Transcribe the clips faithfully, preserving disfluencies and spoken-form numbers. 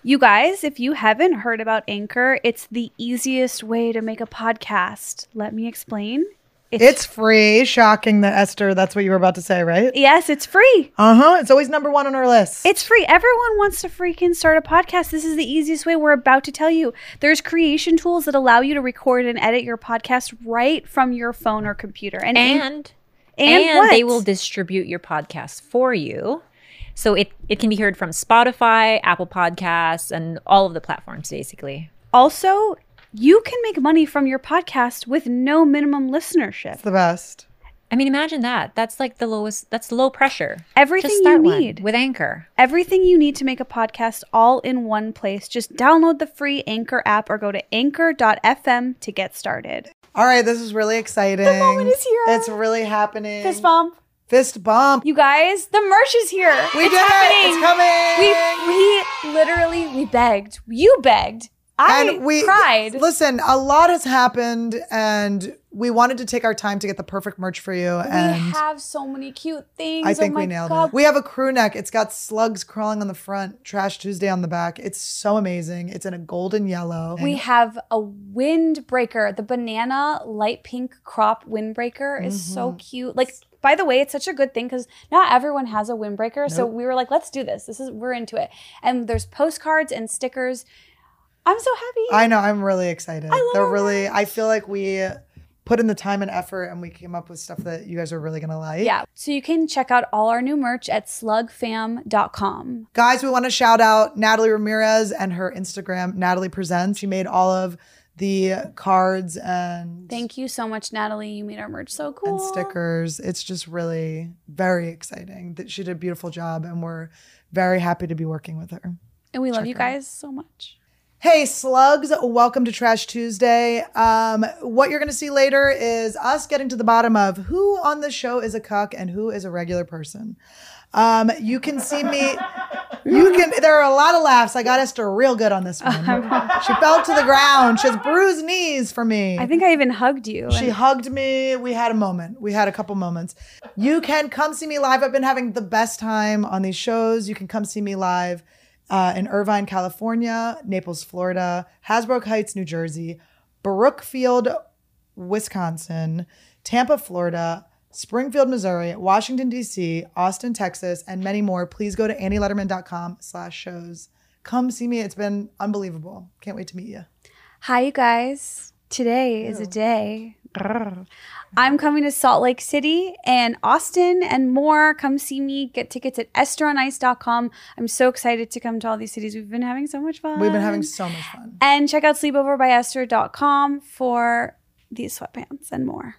You guys, if you haven't heard about Anchor, it's the easiest way to make a podcast. Let me explain. It's, it's free. Shocking that, Esther, that's what you were about to say, right? Yes, it's free. Uh-huh. It's always number one on our list. It's free. Everyone wants to freaking start a podcast. This is the easiest way. We're about to tell you. There's creation tools that allow you to record and edit your podcast right from your phone or computer. And and, and, and, and they will distribute your podcast for you. So it, it can be heard from Spotify, Apple Podcasts, and all of the platforms, basically. Also, you can make money from your podcast with no minimum listenership. It's the best. I mean, imagine that. That's like the lowest, that's low pressure. Everything Just start you need. With Anchor. Everything you need to make a podcast all in one place. Just download the free Anchor app or go to anchor dot f m to get started. All right, this is really exciting. The moment is here. It's really happening. Fist bump. Fist bump. You guys, the merch is here. We it's did happening. it. It's coming. We we literally we begged. You begged. I and we, cried. Listen, a lot has happened, and we wanted to take our time to get the perfect merch for you. And we have so many cute things. I think oh my we nailed God. it. We have a crew neck. It's got slugs crawling on the front, Trash Tuesday on the back. It's so amazing. It's in a golden yellow. We have a windbreaker. The banana light pink crop windbreaker is mm-hmm. so cute. Like, by the way, it's such a good thing because not everyone has a windbreaker. Nope. So we were like, let's do this. This is we're into it. And there's postcards and stickers. I'm so happy. I know. I'm really excited. I love They're really, I feel like we put in the time and effort and we came up with stuff that you guys are really going to like. Yeah. So you can check out all our new merch at slug fam dot com. Guys, we want to shout out Natalie Ramirez and her Instagram, Natalie Presents. She made all of the cards and... Thank you so much, Natalie. You made our merch so cool. And stickers. It's just really very exciting. She did a beautiful job and we're very happy to be working with her. And we Check love you her guys out. so much. Hey, slugs, welcome to Trash Tuesday. Um, what you're going to see later is us getting to the bottom of who on the show is a cuck and who is a regular person. Um, you can see me, you can, there are a lot of laughs. I got Esther real good on this one. She fell to the ground. She has bruised knees for me. I think I even hugged you. She and- hugged me. We had a moment. We had a couple moments. You can come see me live. I've been having the best time on these shows. You can come see me live. Uh, in Irvine, California, Naples, Florida, Hasbrook Heights, New Jersey, Brookfield, Wisconsin, Tampa, Florida, Springfield, Missouri, Washington, D C, Austin, Texas, and many more. Please go to annie letterman dot com slash shows. Come see me. It's been unbelievable. Can't wait to meet you. Hi, you guys. Today Ew. is a day. I'm coming to Salt Lake City and Austin and more. Come see me. Get tickets at esther on ice dot com. I'm so excited to come to all these cities. We've been having so much fun. We've been having so much fun. And check out sleepover by esther dot com for these sweatpants and more.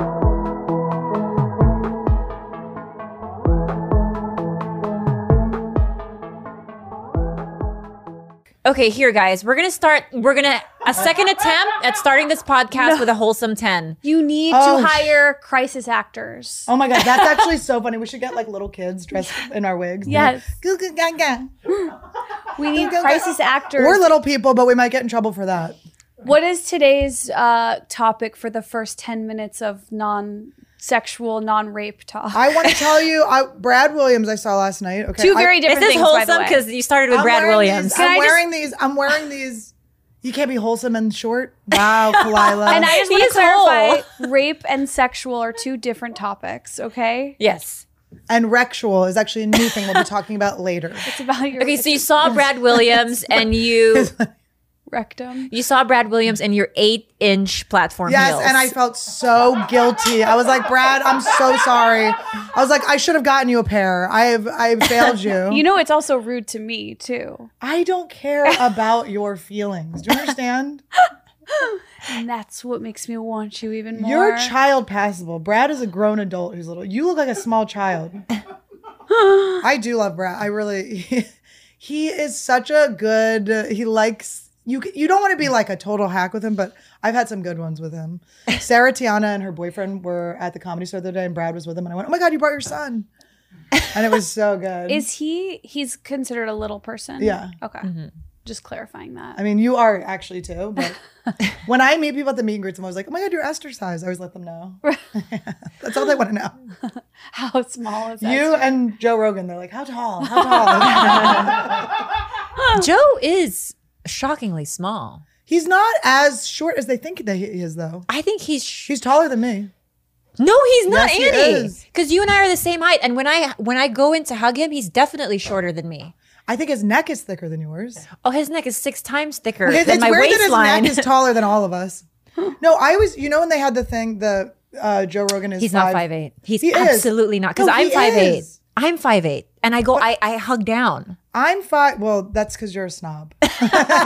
Okay, here, guys. We're going to start, we're going to, a second attempt at starting this podcast no. with a wholesome ten. You need oh, to hire crisis actors. Oh my God, that's actually so funny. We should get like little kids dressed in our wigs. Yes. Goo, goo, ga, ga. We need crisis actors. We're little people, but we might get in trouble for that. What is today's uh, topic for the first ten minutes of non- sexual, non-rape talk? I want to tell you, I, Brad Williams I saw last night. Okay, Two very I, different things, things, by the wholesome way. because you started with I'm Brad Williams. These, I'm I wearing these. I'm wearing these. You can't be wholesome and short. Wow, Kalila. And I just want He's to clarify, rape and sexual are two different topics, okay? Yes. And rectual is actually a new thing we'll be talking about later. It's about your Okay, so you saw Brad Williams and you rectum. you saw Brad Williams and your eight-inch platform Yes, heels. and I felt so guilty. I was like, Brad, I'm so sorry. I was like, I should have gotten you a pair. I have I have failed you. You know, it's also rude to me, too. I don't care about your feelings. Do you understand? And that's what makes me want you even more. You're child passable. Brad is a grown adult who's little. You look like a small child. I do love Brad. I really, he, he is such a good, he likes, you You don't want to be like a total hack with him, but I've had some good ones with him. Sarah Tiana and her boyfriend were at the Comedy Store the other day and Brad was with them. And I went, oh my God, you brought your son. And it was so good. Is he, he's considered a little person? Yeah. Okay. Mm-hmm. Just clarifying that. I mean, you are actually too, but when I meet people at the meet and greets, I'm always like, oh my God, you're Esther size. I always let them know. That's all they want to know. How small is You Esther? and Joe Rogan, they're like, how tall? How tall? Joe is shockingly small. He's not as short as they think that he is, though. I think he's. Sh- He's taller than me. no, he's not, Yes, he Annie. is. Because you and I are the same height, and when I when I go in to hug him, he's definitely shorter than me. I think his neck is thicker than yours. Oh, his neck is six times thicker It's than my weird that waistline. his neck is taller than all of us. No, I was, you know, when they had the thing, the uh, Joe Rogan is He's not five eight. He's He is. absolutely not. Because No, I'm he five eight. is. I'm five eight, and I go. I I hug down. I'm five. Well, that's because you're a snob. It's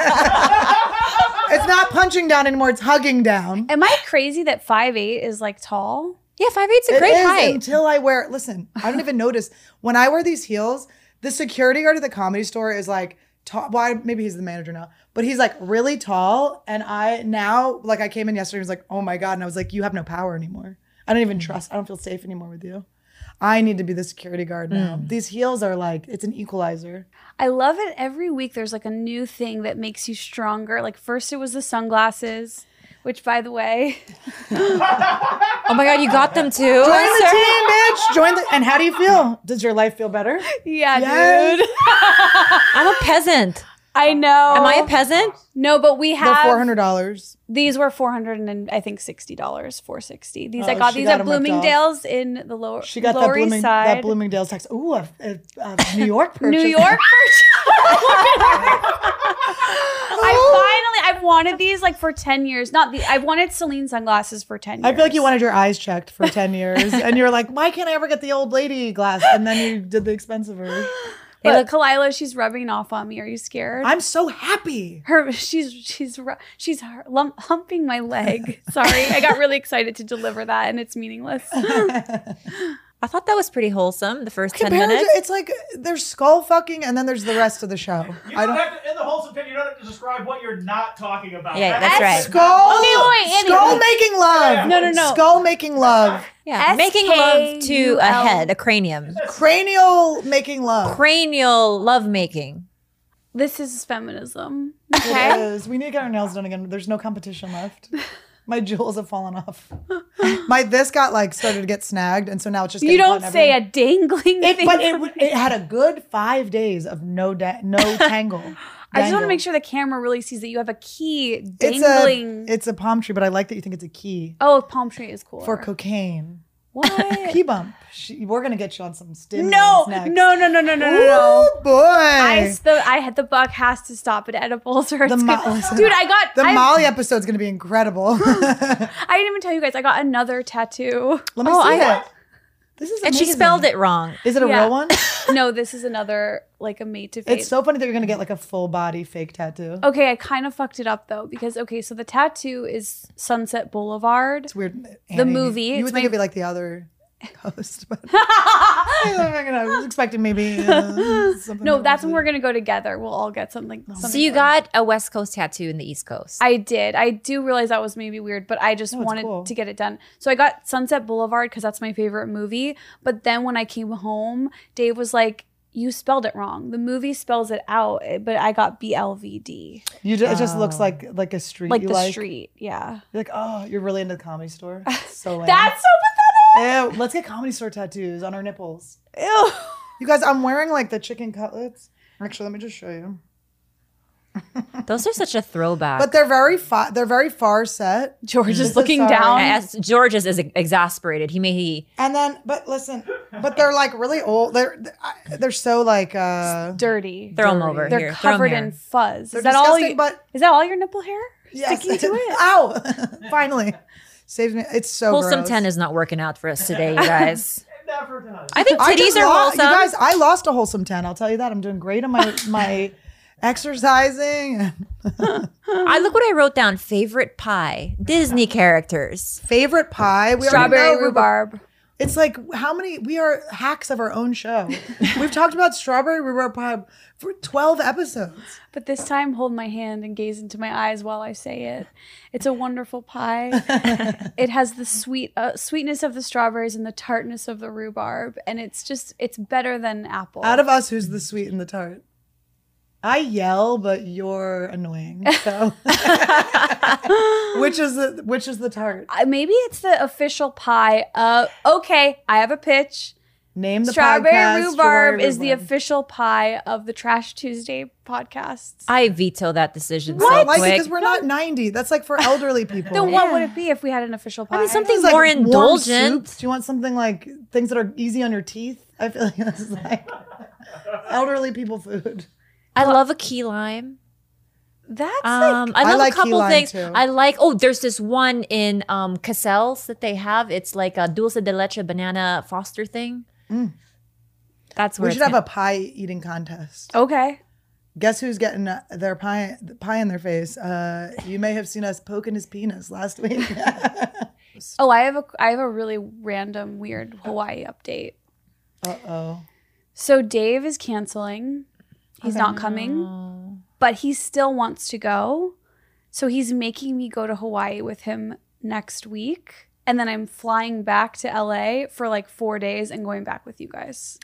not punching down anymore. It's hugging down. Am I crazy that five eight is like tall? Yeah, five eight's a It great is height. until I wear. Listen, I don't even notice when I wear these heels. The security guard at the Comedy Store is like tall. Well, I- maybe he's the manager now, but he's like really tall. And I now, like, I came in yesterday. and was like, oh my god, and I was like, you have no power anymore. I don't even trust. I don't feel safe anymore with you. I need to be the security guard now. Mm. These heels are like, it's an equalizer. I love it. Every week there's like a new thing that makes you stronger. Like first it was the sunglasses, which by the way, Oh my god, you got them too. Join the sir? team, bitch. Join the. And how do you feel? Does your life feel better? yeah, Yes. dude. I'm a peasant. I know. Am I a peasant? No, but we The have four hundred dollars. these were four hundred and I think sixty dollars, four sixty. These I Oh, got she these got at 'em ripped off. Bloomingdale's in the lower She got Lower that, East Blooming, Side. that Bloomingdale's text. Ooh, a, a, a New York purchase. New York. I finally I've wanted these like for ten years. Not the I've wanted Celine sunglasses for ten years. I feel like you wanted your eyes checked for ten years. And you're like, why can't I ever get the old lady glass? And then you did the expensive version. But look, Kalila, she's rubbing off on me. Are you scared? I'm so happy. Her, she's she's ru- she's lump, humping my leg. Sorry, I got really excited to deliver that, and it's meaningless. I thought that was pretty wholesome. The first ten Compared to, minutes. it's like there's skull fucking and then there's the rest of the show. You I don't, don't. have to, in the wholesome pit, you don't have to describe what you're not talking about. Yeah, that's right. Skull. Okay, wait, Annie. Skull making love. No, no, no. Skull making love. Yeah, making love to a head, a cranium. Cranial making love. Cranial love making. This is feminism. It Okay. is. We need to get our nails done again. There's no competition left. My jewels have fallen off. My this got like started to get snagged, and so now it's just. You getting don't caught in say a everything. dangling It, thing. but from- it, it had a good five days of no da- no tangle. I just want to Dangle. make sure the camera really sees that you have a key it's dangling. a it's a palm tree, but I like that you think it's a key oh, palm tree is cool. for cocaine. What? Key bump. She, we're gonna get you on some stimulants no, no, next. no, no, no, no, no, no. Ooh, boy. I the I had the buck has to stop at edibles or it's The mo- gonna- listen, dude. I got the I, Molly episode's gonna be incredible. Let I didn't even tell you guys. I got another tattoo. me Oh, see I- it. This is And she amazing. spelled it wrong. Is it a Yeah. real one? No, this is another like a made to fade. It's so funny that you're gonna get like a full body fake tattoo. Okay, I kind of fucked it up though because okay, so the tattoo is Sunset Boulevard. It's weird. The Annie, movie, You it's would my- think it'd be like the other host, but I was expecting maybe uh, something. No, else. that's when we're gonna go together. We'll all get something. something So you fun. got a West Coast tattoo in the East Coast. I did. I do realize that was maybe weird, but I just No, it's wanted cool. to get it done. So I got Sunset Boulevard because that's my favorite movie. But then when I came home, Dave was like, "You spelled it wrong. The movie spells it out, but I got B L V D, You ju- it just looks like like a street. like you the like. street." Yeah, You're like, oh, you're really into the Comedy Store. So lame. that's so Ew, let's get Comedy Store tattoos on our nipples. pathetic. Ew. You guys, I'm wearing like the chicken cutlets. Actually, let me just show you. Those are such a throwback. But they're very far. They're very far set. George This is is looking sorry. down. As George is, is exasperated. He may he And then, but listen, but they're like really old. They're they're so like uh Dirty. throw him over They're here. Throw 'em covered here. in fuzz. they're Is that all? disgusting, You, but is that all your nipple hair yes. sticking to it? Ow! Finally, saves me. It's so Wholesome gross. ten is not working out for us today, you guys. Never does. I think I titties just are lo- wholesome. You guys, I lost a wholesome ten. I'll tell you that. I'm doing great on my my exercising. I look what I wrote down. Favorite pie. Disney characters. Favorite pie. We already Strawberry know we're- rhubarb. It's like how many we are hacks of our own show. We've talked about strawberry rhubarb pie for twelve episodes. But this time, hold my hand and gaze into my eyes while I say it. It's a wonderful pie. It has the sweet uh, sweetness of the strawberries and the tartness of the rhubarb, and it's just it's better than apple. Out of us, who's the sweet and the tart? I yell, but you're annoying. So, which is the which is the tart? Uh, maybe it's the official pie. Uh, okay, I have a pitch. Name the Strawberry podcast. rhubarb Strawberry is the rhubarb. official pie of the Trash Tuesday podcasts. I veto that decision I so don't like it quick. because we're not ninety. That's like for elderly people. Then what would it be if we had an official pie? I mean, something It's like more warm indulgent. soups. Do you want something like things that are easy on your teeth? I feel like this is like elderly people food. I love a key lime. That's Um, like I love like a key couple lime, things. too. I like. Oh, there's this one in um Cassell's that they have. It's like a dulce de leche banana Foster thing. That's where We it's should have at. a pie eating contest. okay. Guess who's getting uh, their pie pie in their face? Uh, you may have seen us poking his penis last week. Oh, I have a I have a really random weird Hawaii update. Uh oh. So Dave is canceling. He's not coming, but he still wants to go. So he's making me go to Hawaii with him next week. And then I'm flying back to L A for like four days and going back with you guys.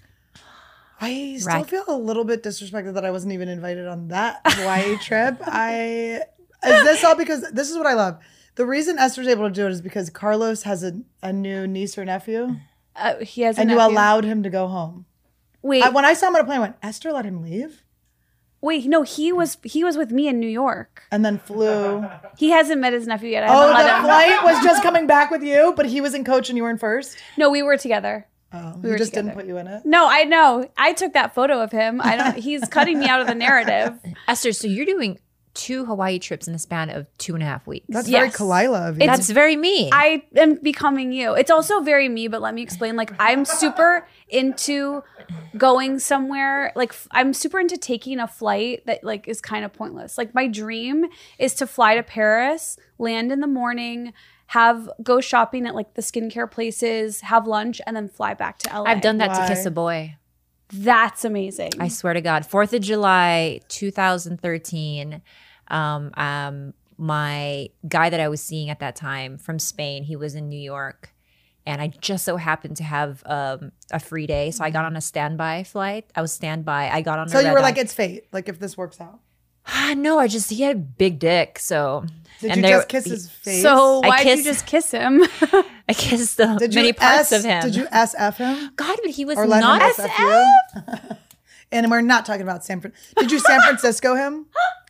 I still Right. feel a little bit disrespected that I wasn't even invited on that Hawaii trip. I is this all because this is what I love. The reason Esther's able to do it is because Carlos has a, a new niece or nephew, Uh, he has a and you nephew. allowed him to go home. Wait, I, when I saw him on a plane, I went, Esther let him leave, wait, no, he was he was with me in New York. and then flew. He hasn't met his nephew yet. I Oh, haven't let the him. flight was just coming back with you, but he was in coach and you were in first. No, we were together. Oh, We he were just didn't together. put you in it. No, I know. I took that photo of him. I don't. He's cutting me out of the narrative. Esther, so you're doing two Hawaii trips in the span of two and a half weeks. That's very Yes. Kalila of you. That's very me. I am becoming you. It's also very me, but let me explain. Like, I'm super into going somewhere. Like, f- I'm super into taking a flight that like is kind of pointless. Like, my dream is to fly to Paris, land in the morning, have go shopping at like the skincare places, have lunch, and then fly back to L A. I've done that Why? to Kiss a Boy. That's amazing. I swear to God. Fourth of July, two thousand thirteen. Um, um, my guy that I was seeing at that time from Spain, he was in New York, and I just so happened to have um, a free day, so I got on a standby flight. I was standby. I got on. so a you red were eye. like, it's fate. Like if this works out. Ah, no, I just he had a big dick, so Did and you there- just kiss his face? so I why did you kissed- just kiss him? I kissed the did you many parts S, of him. Did you S F him? God, but he was Or let not. him S F you? And we're not talking about San Fran. Did you San Francisco him?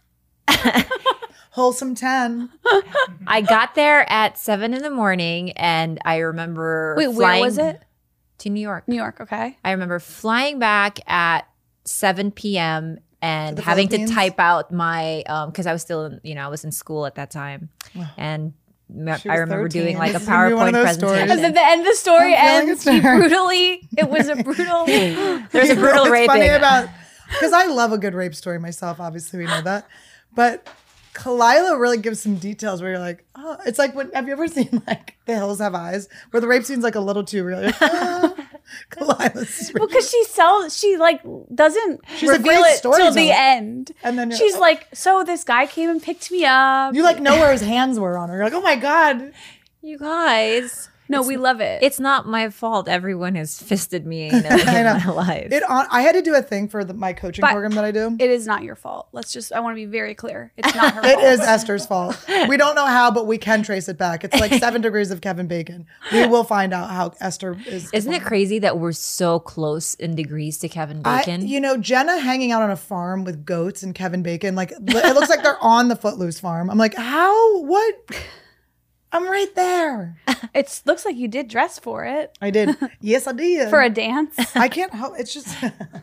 Wholesome ten. I got there at seven in the morning, and I remember Wait, where flying was it? to New York. New York. Okay. I remember flying back at seven p.m. and To the having to Philippines? type out my um because I was still in, you know I was in school at that time, and me- She I was remember thirteen. doing like a This is gonna be one PowerPoint of those stories. presentation. Because at the end of the story I'm feeling ends, it he there. brutally. It was a brutal. There's a brutal What's raping. funny about because I love a good rape story myself. Obviously, we know that, but Kalila really gives some details where you're like, oh, it's like when have you ever seen like The Hills Have Eyes, where the rape scene's like a little too real. You're like, oh, Kalila's Because she sells, she like doesn't She's a reveal great it till the storyteller. end. And then you're- she's like, so this guy came and picked me up. you like know where his hands were on her. You're like, oh my god. You guys, no, we love it. it's not my fault. Everyone has fisted me in, in I know. my life. It on. I had to do a thing for the, my coaching But- program that I do. it is not your fault. Let's just. I want to be very clear. It's not her It fault. is Esther's fault. We don't know how, but we can trace it back. It's like seven degrees of Kevin Bacon. We will find out how Esther is. Isn't it crazy that we're so close in degrees to Kevin I, Bacon? you know, Jenna hanging out on a farm with goats and Kevin Bacon. Like, it looks like they're on the Footloose farm. I'm like, how? What? I'm right there. It looks like you did dress for it I did. Yes, I did. for a dance. I can't help. It's just.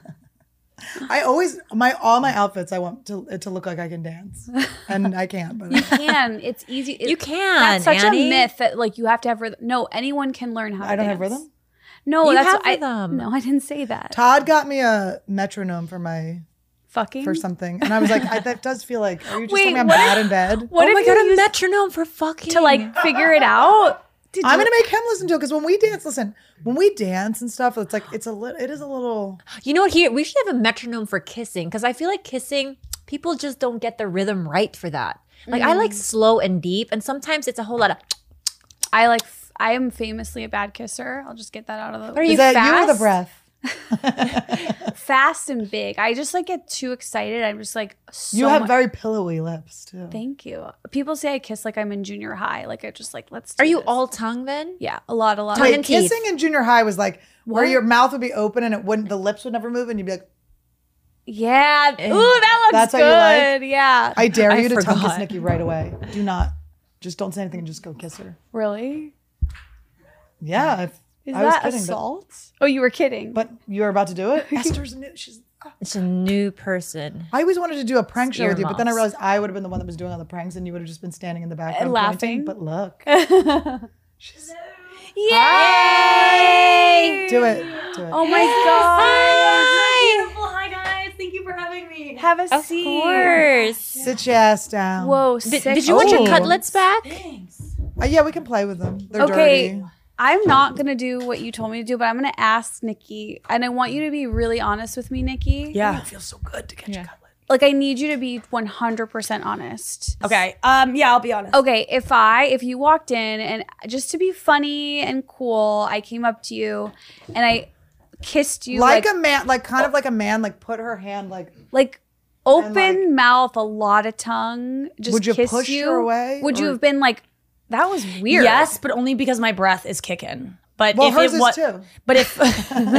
I always my all my outfits. I want to it to look like I can dance, and I can't. But You can. It's easy. It- You can, That's such Annie. a myth that like you have to have rhythm. No, anyone can learn how. to I don't have dance. rhythm. No, You that's have I, rhythm. No, I didn't say that. Todd got me a metronome for my Fucking. for something, and I was like, I, that does feel like. Are you just Wait, telling me I'm what bad if- in bed? What oh if my you god, a used metronome for fucking to like figure it out? Did I'm you- gonna make him listen to it because when we dance, listen, when we dance and stuff, it's like it's a little, it is a little. You know what? Here we should have a metronome for kissing because I feel like kissing, people just don't get the rhythm right for that. Like I like slow and deep, and sometimes it's a whole lot of. I like. f- I am famously a bad kisser. I'll just get that out of the. Are you Is that you or the fast? breath? Fast and big. I just like get too excited. I'm just like so You have mu- very pillowy lips too. Thank you. People say I kiss like I'm in junior high. Like I just like let's. Are do you this. all tongue then? Yeah, a lot, a lot. Tongue Wait, and teeth. kissing in junior high was like where What? your mouth would be open and it wouldn't, the lips would never move, and you'd be like, Yeah. Ooh, that looks That's how good. you like? Yeah. I dare I you to tongue kiss forgot. Nikki right away. Do not, just don't say anything and just go kiss her. Really? Yeah, if, Is I was that kidding, but- assault? Oh, you were kidding. But, you were about to do it. Esther's new. She's. It's a new person. I always wanted to do a prank show with you, but then I Earmuffs. realized I would have been the one that was doing all the pranks, and you would have just been standing in the background And laughing. pointing, But look, she's, Yay! do it, do it. Oh my god. Beautiful. Hi guys. Thank you for having me. Have a Of seat. course. Sit your ass down. Whoa, Did, sick. did you want your Oh. cutlets back? Thanks. Uh, yeah, we can play with them. They're Okay. dirty. I'm not gonna do what you told me to do, but I'm gonna ask Nikki, and I want you to be really honest with me, Nikki. Yeah. It feels so good to catch Yeah. a cutlet. Like I need you to be one hundred percent honest. Okay. Um. Yeah. I'll be honest. Okay, if I if you walked in and just to be funny and cool, I came up to you and I kissed you Like, like a man, like kind of like a man, like put her hand, like like open like- mouth, a lot of tongue. Just Would you kiss push you. her away, Would you or- have been like, that was weird? Yes, but only because my breath is kicking. But well, if hers it is wa- too. But if but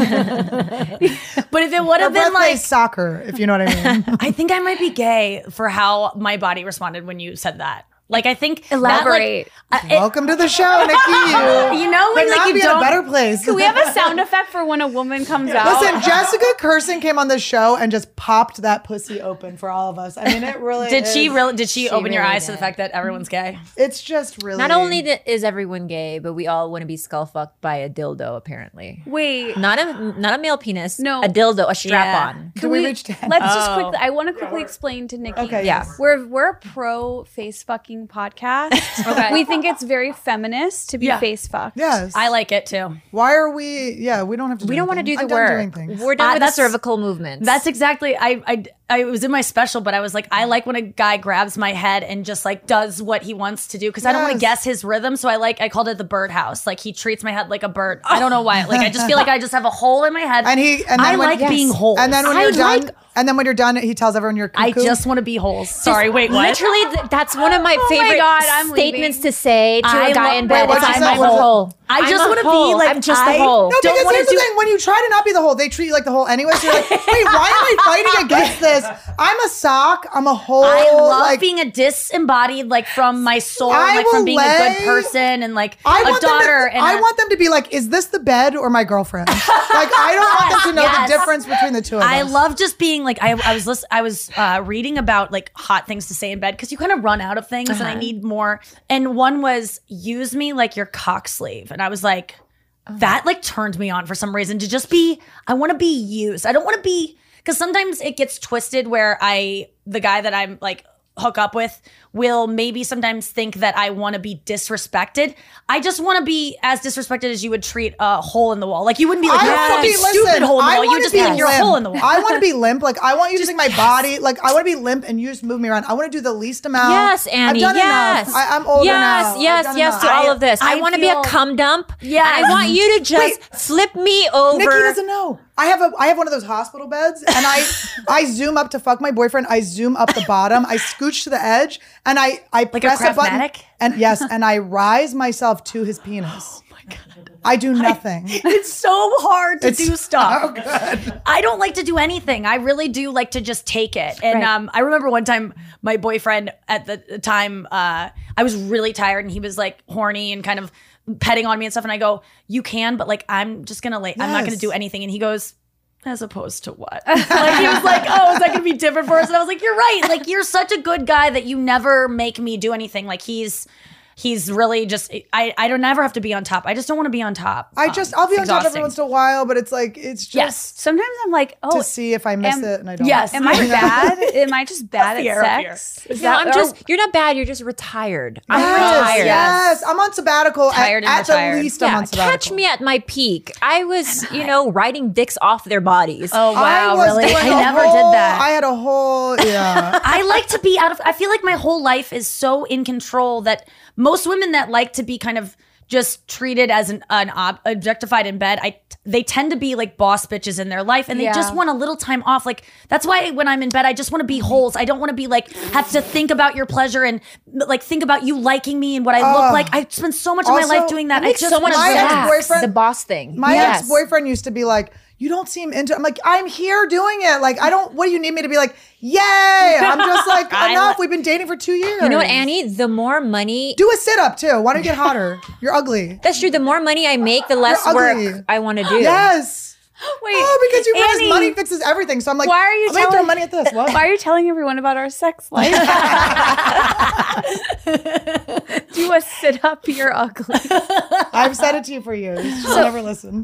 if it would Her have breath been like, plays soccer, if you know what I mean. I think I might be gay for how my body responded when you said that. Like I think that, like, Elaborate. uh, it- Welcome to the show, Nikki. You, you know when could like not you be in a don't. better place. Can we have a sound effect for when a woman comes out? Listen, Jessica Kirsten came on this show and just popped that pussy open for all of us. I mean, it really Did she is- really? Did she, open your really eyes to the did. fact that everyone's gay? It's just really Not only that is everyone gay, but we all want to be skull fucked by a dildo. Apparently, Wait. not a not a male penis. No. a dildo, a strap Yeah. on. Did we reach ten? Let's just Oh. quickly. I want to quickly explain to Nikki. Okay, Yeah. yes. We're we're a pro face fucking podcast. Okay. We think it's very feminist to be Yeah. face fucked. Yes. I like it too. Why are we? Yeah, we don't have to. We do don't want to do anything. the I'm done work. doing things. We're done Uh, with the that's- cervical movements. That's exactly. I, I I was in my special, but I was like, I like when a guy grabs my head and just like does what he wants to do because I don't want to Yes. guess his rhythm. So I like I called it the birdhouse. Like he treats my head like a bird. I don't know why. Like I just feel like I just have a hole in my head. And he and then I when, like being whole. And then when I you're done, like- and then when you're done, he tells everyone you're I cuckoo. just want to be holes. Sorry, wait, what? Literally, th- that's one of my my favorite God, I'm statements leaving. to say to I a guy lo- in Wait, bed. what'd It's, you I'm say? a hole. I I'm just a wanna be hole. like, I'm just I- a hole. No, Don't because wanna here's the do- thing. When you try to not be the whole, they treat you like the whole anyway. So you're like, wait, why am I fighting against this? I'm a sock. I'm a hole. I love like, being a disembodied, like from my soul, I like will from being a lay- good person and like I a want daughter. Them to, and I a- want them to be like, is this the bed or my girlfriend? Like, I don't want them to know Yes. the difference between the two of I us. love just being like I, I was listen, I was uh, reading about like hot things to say in bed because you kind of run out of things and I need more. And one was use me like your cock sleeve, and I was like, that like turned me on for some reason to just be. I want to be used. I don't want to be because sometimes it gets twisted where I the guy that I'm like hook up with will maybe sometimes think that I want to be disrespected. I just want to be as disrespected as you would treat a hole in the wall. Like you wouldn't be like, I you're a want to fucking be stupid listen, hole in the I wall. You want just to be be like, you're a limp. hole in the wall. I want to be limp. Like I want you to take my body. Like I want to be limp and you just move me around. I want to do the least amount. Yes, Annie. I've done yes. enough. I, I'm older yes, now. I've Yes, done yes, enough. to all I- of this. I, I want to be a feel- cum dump. Yes. And I want you to just Wait. flip me over. Nikki doesn't know. I have a I have one of those hospital beds, and I I zoom up to fuck my boyfriend. I zoom up the bottom. I scooch to the edge, and I I Like a press a, Krav button. Matic? And yes, and I rise myself to his penis. Oh my god! I do nothing. It's so hard to It's do stuff. so good. I don't like to do anything. I really do like to just take it. And Right. um, I remember one time my boyfriend at the time, uh, I was really tired and he was like horny and kind of petting on me and stuff. And I go, you can, but like, I'm just going to lay, I'm not going to Yes. do anything. And he goes, as opposed to what? Like he was like, oh, is that going to be different for us? And I was like, you're right. Like you're such a good guy that you never make me do anything. Like he's, he's really just, I, I don't ever have to be on top. I just don't want to be on top. I Um, just I'll be it's on top every exhausting. once in a while, but it's like it's just Yes. Sometimes I'm like, oh, to see if I miss am- it and I don't. Yes. am I bad? Am I just bad the at arrow here. sex? Is No, that- I'm just, you're not bad. You're just retired. I'm Yes, retired. yes. I'm on sabbatical. At, Tired and at the retired. least, I'm Yeah, on sabbatical. catch me at my peak. I was, you know, writing dicks off their bodies. Oh, wow. I was Really? doing I a never whole- did that. I had a whole yeah. I like to be out of I feel like my whole life is so in control that most women that like to be kind of just treated as an, an ob- objectified in bed, I they tend to be like boss bitches in their life, and they Yeah. just want a little time off. Like that's why when I'm in bed, I just want to be holes. I don't want to be like have to think about your pleasure and like think about you liking me and what I look Uh, like. I spend so much of my also, life doing that. It I makes just so much my sense. ex-boyfriend- The boss thing. My Yes. ex-boyfriend used to be like, you don't seem into it. I'm like, I'm here doing it. Like, I don't, what do you need me to be like, yay? I'm just like, I enough. li- We've been dating for two years. You know what, Annie? The more money, Do a sit-up too. Why don't you get hotter? You're ugly. that's true. The more money I make, the less You're ugly. work I want to do. Yes. Wait, Oh, because you realize Annie, money fixes everything. So I'm like, why are you I'm gonna throw telling- money at this. What? Why are you telling everyone about our sex life? Do a sit up, you're ugly. I've said it to you for years. She'll never listen.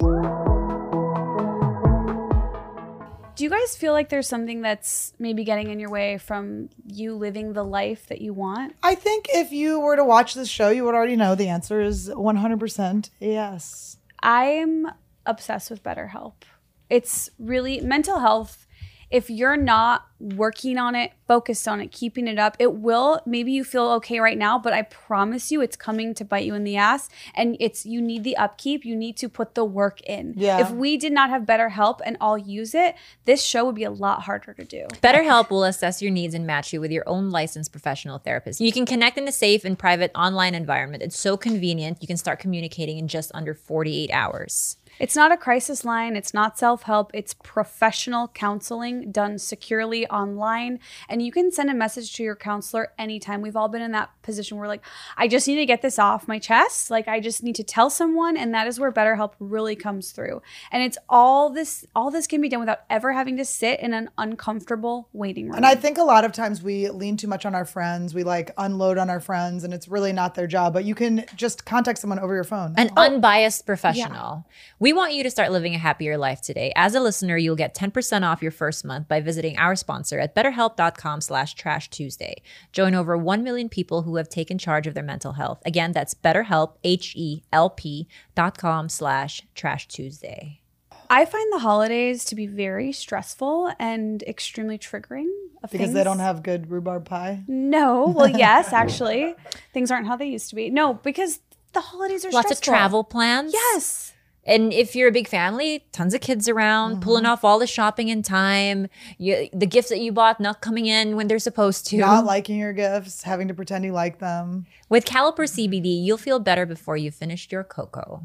Do you guys feel like there's something that's maybe getting in your way from you living the life that you want? I think if you were to watch this show, you would already know the answer is one hundred percent yes. I'm obsessed with BetterHelp. It's really mental health. If you're not working on it, focused on it, keeping it up, it will. Maybe you feel okay right now, but I promise you it's coming to bite you in the ass. And it's you need the upkeep. You need to put the work in. Yeah. If we did not have BetterHelp and all use it, this show would be a lot harder to do. BetterHelp will assess your needs and match you with your own licensed professional therapist. You can connect in a safe and private online environment. It's so convenient. You can start communicating in just under forty-eight hours. It's not a crisis line. It's not self-help. It's professional counseling done securely online. And you can send a message to your counselor anytime. We've all been in that position where like, I just need to get this off my chest. Like I just need to tell someone. And that is where BetterHelp really comes through. And it's all this, all this can be done without ever having to sit in an uncomfortable waiting room. And I think a lot of times we lean too much on our friends. We like unload on our friends and it's really not their job. But you can just contact someone over your phone. An unbiased professional. We want you to start living a happier life today. As a listener, you'll get ten percent off your first month by visiting our sponsor at betterhelp.com slash trash Tuesday. Join over one million people who have taken charge of their mental health. Again, that's betterhelp, H-E-L-P dot com slash trash Tuesday. I find the holidays to be very stressful and extremely triggering. Of because things. they don't have good rhubarb pie. No. Well, yes, actually. Things aren't how they used to be. No, because the holidays are Lots stressful. of travel plans. Yes. And if you're a big family, tons of kids around, Mm-hmm. pulling off all the shopping in time, you, the gifts that you bought not coming in when they're supposed to. Not liking your gifts, having to pretend you like them. With Caliper C B D, you'll feel better before you finished your cocoa.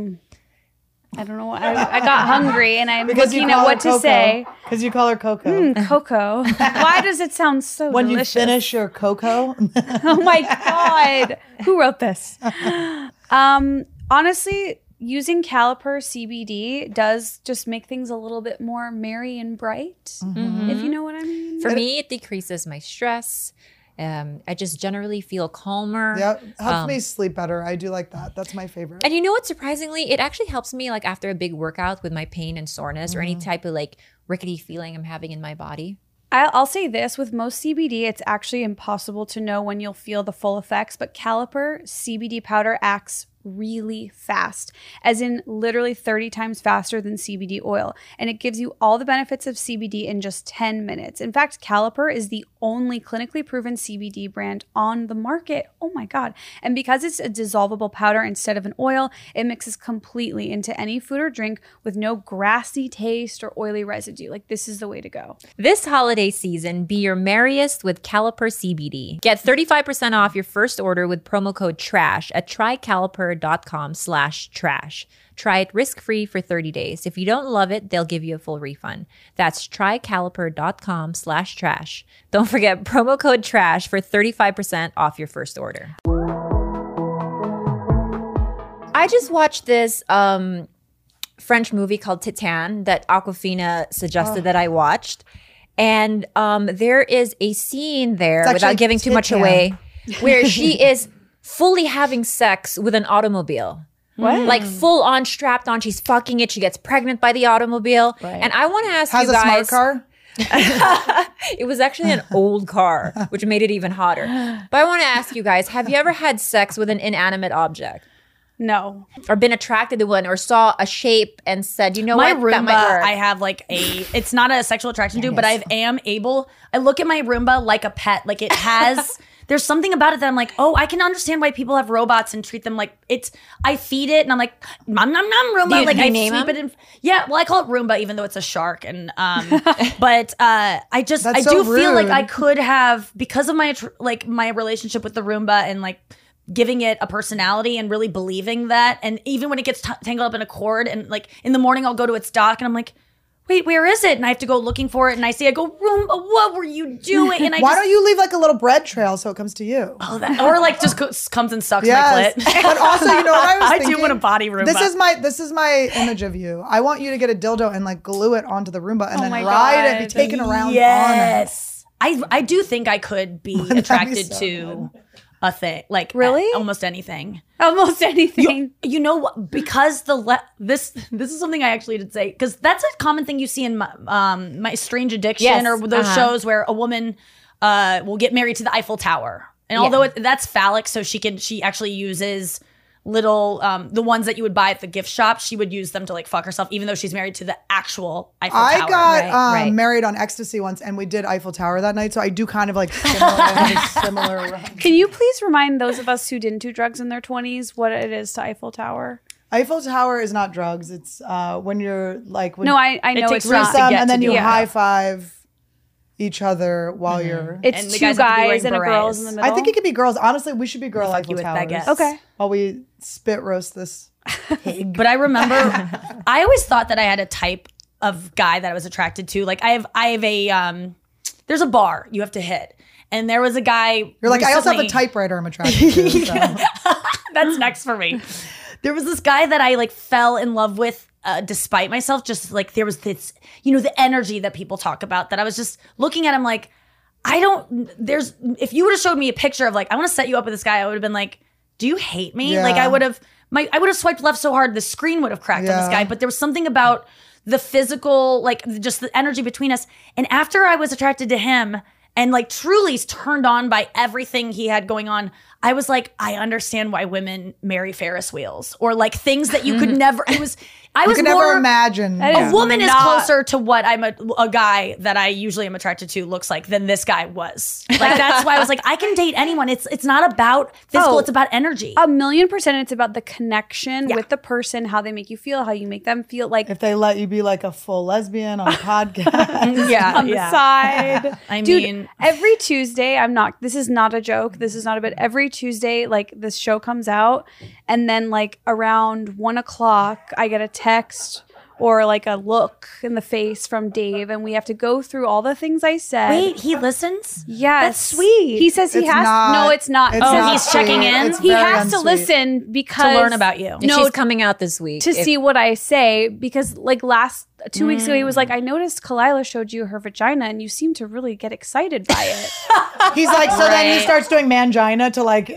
I don't know. I, I got hungry and I'm Because you looking at call what her to Coco. say. Because you call her Coco. Mm, cocoa. Why does it sound so when delicious? you finish your cocoa. Oh my God. Who wrote this? Um, honestly, using Caliper C B D does just make things a little bit more merry and bright, if you know what I mean. For me, it decreases my stress. Um, I just generally feel calmer. Yeah, helps Um, me sleep better. I do like that. That's my favorite. And you know what? Surprisingly, it actually helps me like after a big workout with my pain and soreness or any type of like rickety feeling I'm having in my body. I- I'll say this, with most C B D, it's actually impossible to know when you'll feel the full effects, but Caliper C B D powder acts really fast, as in literally thirty times faster than C B D oil. And it gives you all the benefits of C B D in just ten minutes. In fact, Caliper is the only clinically proven C B D brand on the market. Oh my God. And because it's a dissolvable powder instead of an oil, it mixes completely into any food or drink with no grassy taste or oily residue. Like, this is the way to go. This holiday season, be your merriest with Caliper C B D. Get thirty-five percent off your first order with promo code TRASH at trycaliper.com slash trash. Try it risk-free for thirty days. If you don't love it, they'll give you a full refund. That's trycaliper.com slash trash. Don't forget promo code TRASH for thirty-five percent off your first order. I just watched this um, French movie called Titane that Aquafina suggested Oh. that I watched. And um, there is a scene there, It's without actually giving too much Titane. away, where she is fully having sex with an automobile. What? Like full on strapped on. She's fucking it. She gets pregnant by the automobile. Right. And I want to ask Has you a guys. smart car. It was actually an old car, which made it even hotter. But I want to ask you guys, have you ever had sex with an inanimate object? No. Or been attracted to one or saw a shape and said, you know My what, that might Roomba, work. I have like a, it's not a sexual attraction to, but I am able, I look at my Roomba like a pet. Like it has there's something about it that I'm like, oh, I can understand why people have robots and treat them like it's. I feed it and I'm like, nom nom nom Roomba. Do you- like do you I name sleep them? it in. Yeah, well, I call it Roomba even though it's a shark. And um, but uh, I just That's I so do feel like rude. I could have because of my attr- like my relationship with the Roomba and like giving it a personality and really believing that. And even when it gets t- tangled up in a cord and like in the morning I'll go to its dock and I'm like, wait, where is it? And I have to go looking for it. And I see, I go, Roomba, what were you doing? And I Why just, don't you leave like a little bread trail so it comes to you? oh, that, or like just co- comes and sucks Yes, my clit. but also, you know what I was I thinking? do want a body Roomba. This is my this is my image of you. I want you to get a dildo and like glue it onto the Roomba and Oh then my ride it, be God. taken around yes. I, I do think I could be Wouldn't that be attracted so to a thing, like Really? a- almost anything. Almost anything. You know what? Because the le- this this is something I actually did say because that's a common thing you see in my, um, my Strange Addiction Yes, or those uh-huh. shows where a woman uh, will get married to the Eiffel Tower, and Yeah. although it, that's phallic, so she can she actually uses little um, the ones that you would buy at the gift shop. She would use them to like fuck herself, even though she's married to the actual Eiffel I Tower. got right, um, right. married on ecstasy once, and we did Eiffel Tower that night. So I do kind of like similar, similar. Can you please remind those of us who didn't do drugs in their twenties what it is to Eiffel Tower? Eiffel Tower is not drugs. It's uh, when you're like when No, I, I know takes it's not. threesome threesome, get and to then do you it. high five each other while you're. It's And the two guys have to be guys and a wearing girl's in berets. the middle. I think it could be girls. Honestly, we should be girl fuck Eiffel you with Towers. baguettes. Okay. While we spit roast this. But I remember, I always thought that I had a type of guy that I was attracted to. Like I have, I have a, um, there's a bar you have to hit, and there was a guy. You're like, I also have a recently- typewriter I'm attracted to. So. That's next for me. There was this guy that I like fell in love with. Uh, despite myself, just like there was this, you know, the energy that people talk about that I was just looking at him like, I don't, there's, if you would have showed me a picture of like, I want to set you up with this guy, I would have been like, do you hate me? Yeah. Like I would have, my, I would have swiped left so hard the screen would have cracked on this Yeah. guy, but there was something about the physical, like just the energy between us. And after I was attracted to him and like truly turned on by everything he had going on, I was like, I understand why women marry Ferris wheels or like things that you could never, it was, I You was could more, never imagine. That a is woman is not- closer to what I'm a, a guy that I usually am attracted to looks like than this guy was. Like that's why I was like, I can date anyone. It's it's not about physical, Oh. it's about energy. a million percent. It's about the connection Yeah. with the person, how they make you feel, how you make them feel. Like If they let you be like a full lesbian on a podcast. yeah, on the yeah. side. I Dude, mean- every Tuesday, I'm not, this is not a joke. This is not a bit. Every Tuesday, like this show comes out, and then like around one o'clock, I get a text or like a look in the face from Dave, and we have to go through all the things I said. Wait, he listens? Yes. That's sweet. He says he It's has not- no, it's not. it's Oh, not he's checking sweet. in? It's he very has to unsweet. listen because To learn about you. And No, she's coming out this week. to If- see what I say, because like last two weeks ago he was like, I noticed Kalila showed you her vagina and you seem to really get excited by it. He's like, so then he Right. starts doing mangina to like,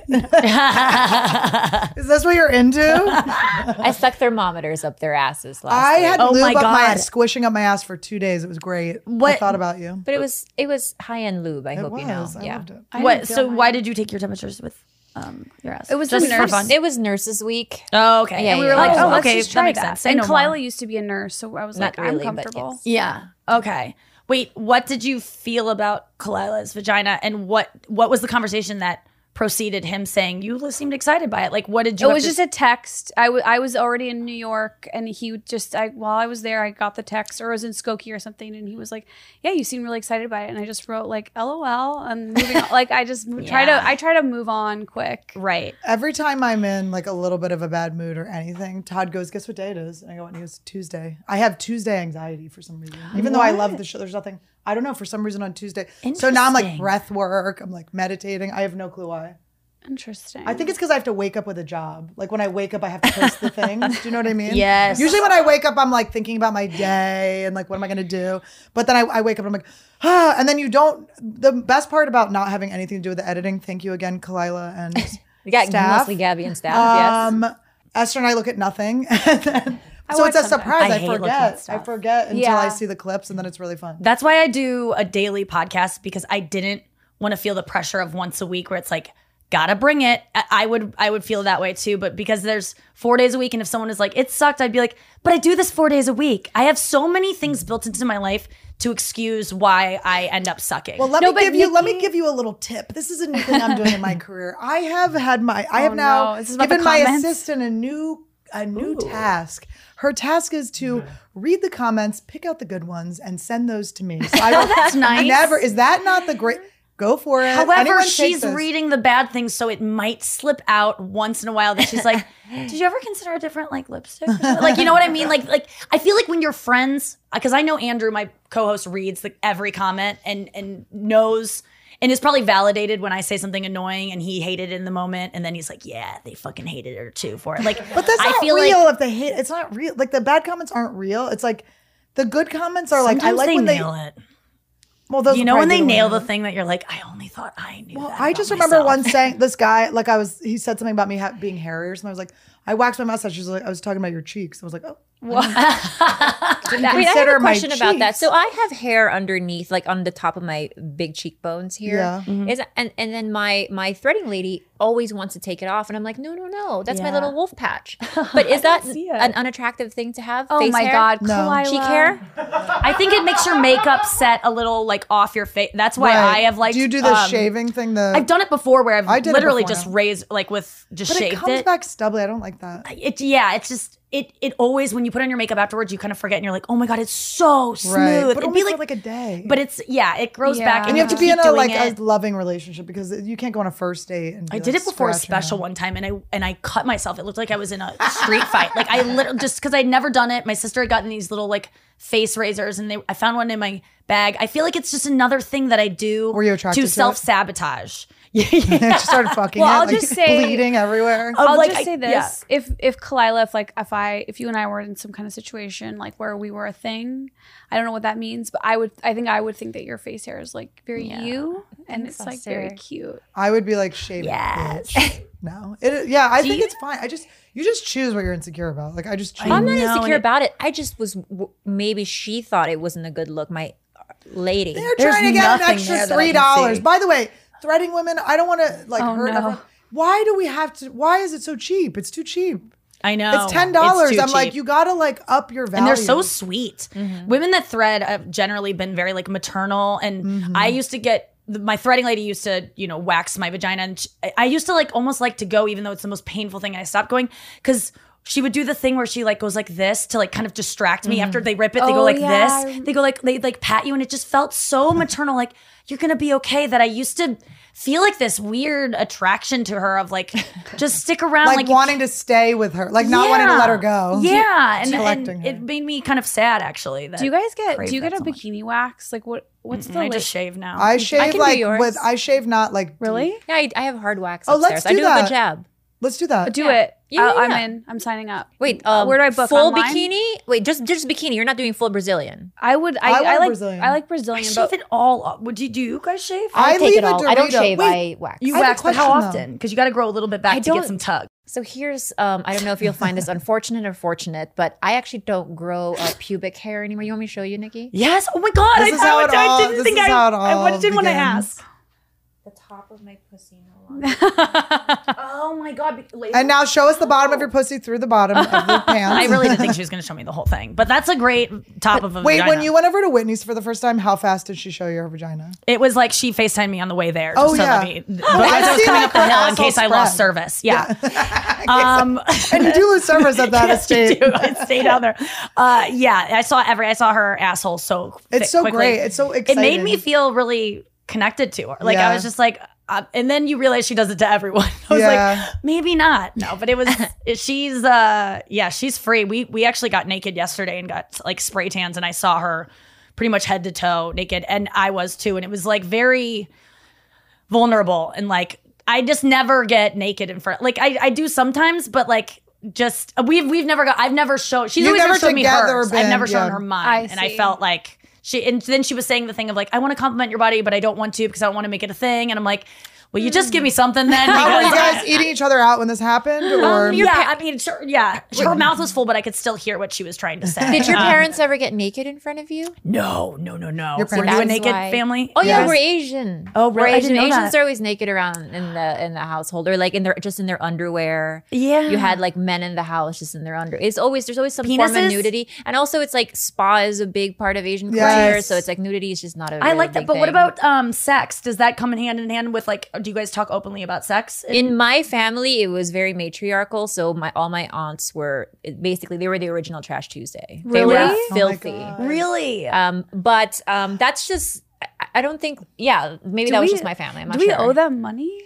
is this what you're into? I stuck thermometers up their asses last I week. had Oh lube my up my God. squishing up my ass for two days. It was great. I What- thought about you. But it was it was high end lube. I It hope was. you know. I yeah. loved it. I What? didn't feel So mine. why did you take your temperatures with um, your ass? It was just the for nurse. fun. It was Nurses Week. Oh, okay. Yeah, And we yeah, were like, yeah. oh, let's okay, just that try makes that. sense. I And know Kalila more. used to be a nurse, so I was Not like, really, I'm but comfortable. yes. Yeah. Okay. Wait, what did you feel about Kalila's vagina, and what what was the conversation that preceded him saying you seemed excited by it? Like, what did you? It have was to- just a text. I, w- I was already in New York, and he just I while I was there, I got the text, or I was in Skokie or something, and he was like, "Yeah, you seem really excited by it," and I just wrote like "LOL" and moving on. Like I just mo- try Yeah. to I try to move on quick. right. Every time I'm in like a little bit of a bad mood or anything, Todd goes, guess what day it is? And I go, and he goes, Tuesday. I have Tuesday anxiety for some reason. Even though I love the show, there's nothing, I don't know, for some reason on Tuesday. So now I'm like Interesting. breath work. I'm like meditating. I have no clue why. Interesting. I think it's because I have to wake up with a job. Like when I wake up, I have to post the things. Do you know what I mean? Yes. Usually when I wake up, I'm like thinking about my day and like, what am I going to do? But then I, I wake up and I'm like, ah, and then you don't, the best part about not having anything to do with the editing, thank you again, Kalila and We got staff. mostly Gabby and staff. yes. Um, Esther and I look at nothing. And then, so watch it's a sometimes. surprise. I I, hate looking forget. at I stuff. forget until Yeah. I see the clips, and then it's really fun. That's why I do a daily podcast, because I didn't want to feel the pressure of once a week where it's like, gotta bring it. I I would I would feel that way too, but because there's four days a week, and if someone is like, it sucked, I'd be like, but I do this four days a week. I have so many things built into my life to excuse why I end up sucking. Well, let No, me but give you let me Nikki- give you a little tip. This is a new thing I'm doing in my career. I have had my I have Oh, now no. Is this about the given my comments? assistant a new a new task. Her task is to read the comments, pick out the good ones, and send those to me. So I Oh, that's nice. Never is that not the great? Go for it. However, Anyone take she's this. reading the bad things, so it might slip out once in a while that she's like, "Did you ever consider a different like lipstick?" Or something?" Like, you know what I mean? Like, like I feel like when you're friends, because I know Andrew, my co-host, reads the, every comment and and knows and is probably validated when I say something annoying and he hated it in the moment, and then he's like, "Yeah, they fucking hated her too for it." Like, But that's I not feel real. like if they hate, it's not real. Like the bad comments aren't real. It's like the good comments are like I sometimes like they when nail they. it. Well, those You are know when probably they the nail ones- the thing that you're like, I only thought I knew. Well, that I about just remember myself. once saying this guy, like I was, he said something about me ha- being hairier, and I was like, I waxed my mustache. She's like, I was talking about your cheeks. I was like, oh, didn't Wait, I have consider a my question about that. cheeks. So I have hair underneath, like on the top of my big cheekbones here. Yeah. Is and and then my my threading lady always wants to take it off, and I'm like, no, no, no, that's my Yeah. little wolf patch. But is that see it. an unattractive thing to have? Oh face my hair? God, No. Kalila. cheek hair. I think it makes your makeup set a little like off your face. That's why Right. I have like. Do you do the um, shaving thing? The I've done it before where I've I did it literally before just now. raised like with just but it shaved comes it. back stubbly. I don't like that. It yeah, it's just it it always when you put on your makeup afterwards, you kind of forget and you're like, oh my god, it's so smooth. Right, but It'd only be for like, like a day. but it's yeah, it grows Yeah. back, and you have to be keep in a doing like it. a loving relationship because you can't go on a first date. And be, I like, did it before a scratching special around. one time, and I and I cut myself. It looked like I was in a street fight. Like I literally just because I'd never done it. My sister had gotten these little like face razors, and they I found one in my bag. I feel like it's just another thing that I do Were you attracted to to it? self sabotage. And she started fucking Well, it, I'll like, just say- bleeding everywhere. Of, I'll like, just I- say this: yeah. if if Kalila, if like if I if you and I were in some kind of situation like where we were a thing, I don't know what that means, but I would I think I would think that your face hair is like very Yeah. you, and it's so, like very Sarah. cute. I would be like, shave Yes. it, bitch. No, it. Yeah, I think you- it's fine. I just you just choose what you're insecure about. Like I just choose. I'm not No, and insecure it- about it. I just was w- maybe she thought it wasn't a good look. My lady. They're There's trying to get an nothing extra there that I three can dollars. see. By the way, threading women, I don't want to like Oh, hurt no. everyone. Why do we have to? Why is it so cheap? It's too cheap. I know It's ten dollars. too I'm like, cheap. you gotta like up your value. And they're so sweet. Women that thread have generally been very like maternal. And I used to get my threading lady used to, you know, wax my vagina, and sh I used to like almost like to go, even though it's the most painful thing. I stopped going because she would do the thing where she like goes like this to like kind of distract me after they rip it. They go Oh, like yeah. this. They go like they like pat you, and it just felt so maternal. Like you're gonna be okay. That I used to feel like this weird attraction to her of like just stick around, like, like you wanting to stay with her, like not wanting to let her go. Yeah, and, Collecting and her. it made me kind of sad actually. That Do you guys get crave do you that get a so much. bikini wax? Like what what's the I like, just shave now. I shave can do like yours. with I shave not like really? Yeah, I, I have hard wax Oh, upstairs. let's I do do that. a jab. Let's do that. Do Yeah. it. Yeah, I- I'm yeah. in. I'm signing up. Wait, um, where do I book? full Online? bikini? Wait, just just bikini. You're not doing full Brazilian. I would. I, I I, want like Brazilian. I like I Brazilian, shave but it all up. Would you do you guys shave? I take leave it a all. I don't Dorito. shave. Wait, I wax. you I have a wax, but how question, though. often? Because you got to grow a little bit back I to get don't- some tug. So here's, um, I don't know if you'll find this unfortunate or fortunate, but I actually don't grow uh, pubic hair anymore. You want me to show you, Nikki? Yes. Oh my god! This I, is how I, it I all- didn't this think is I. how it I all didn't want to begins. ask. The top of my pussy no longer. Oh my god! be- And now show us the bottom of your pussy through the bottom of the pants. I really didn't think she was going to show me the whole thing, but that's a great top of a Wait, vagina. when you went over to Whitney's for the first time, how fast did she show you her vagina? It was like she FaceTimed me on the way there. Oh, just to yeah. let me, but I as I was see, coming like, up the her hill in asshole case I lost spread. service. Yeah. um, And you do lose service at that Yes, you estate. do. It stayed down there. Uh, yeah, I saw every. I saw her asshole so. It's thick so quickly. great. It's so It made me exciting. feel really connected to her. Like Yeah. I was just like, uh, and then you realize she does it to everyone. I was Yeah. like, maybe not. No, but it was. she's uh, yeah, she's free. We we actually got naked yesterday and got like spray tans, and I saw her pretty much head to toe naked, and I was too, and it was like very vulnerable and like I just never get naked in front. Like I I do sometimes, but like. Just we've we've never got I've never shown she's You've always never never showed me together hers. been, I've never shown yeah. her mine, I and I see. felt like she and then she was saying the thing of like I want to compliment your body, but I don't want to because I don't want to make it a thing, and I'm like, will you just give me something then? How were you Because- guys eating each other out when this happened? Or yeah, I mean, sure, yeah. Her mouth was full, but I could still hear what she was trying to say. Did your Um, parents ever get naked in front of you? No, no, no, no. Your Were you a parents- naked why- family? Oh yeah, Yes. we're Asian. Oh, we're really? I Asian. didn't know Asians that. are always naked around in the in the household, or like in their just in their underwear. Yeah. you had like men in the house just in their under. It's always there's always some form of Penises? nudity, and also it's like spa is a big part of Asian Yes. culture, so it's like nudity is just not a. I really like that. big But what thing. about um, sex? Does that come in hand in hand with like? Do you guys talk openly about sex? In my family, it was very matriarchal. So my all my aunts were it- basically they were the original Trash Tuesday. They Really? were Oh my filthy. God. really? Um, but um, that's just. I- I don't think. Yeah, maybe Do that was we- just my family. I'm not Do we sure. owe them money?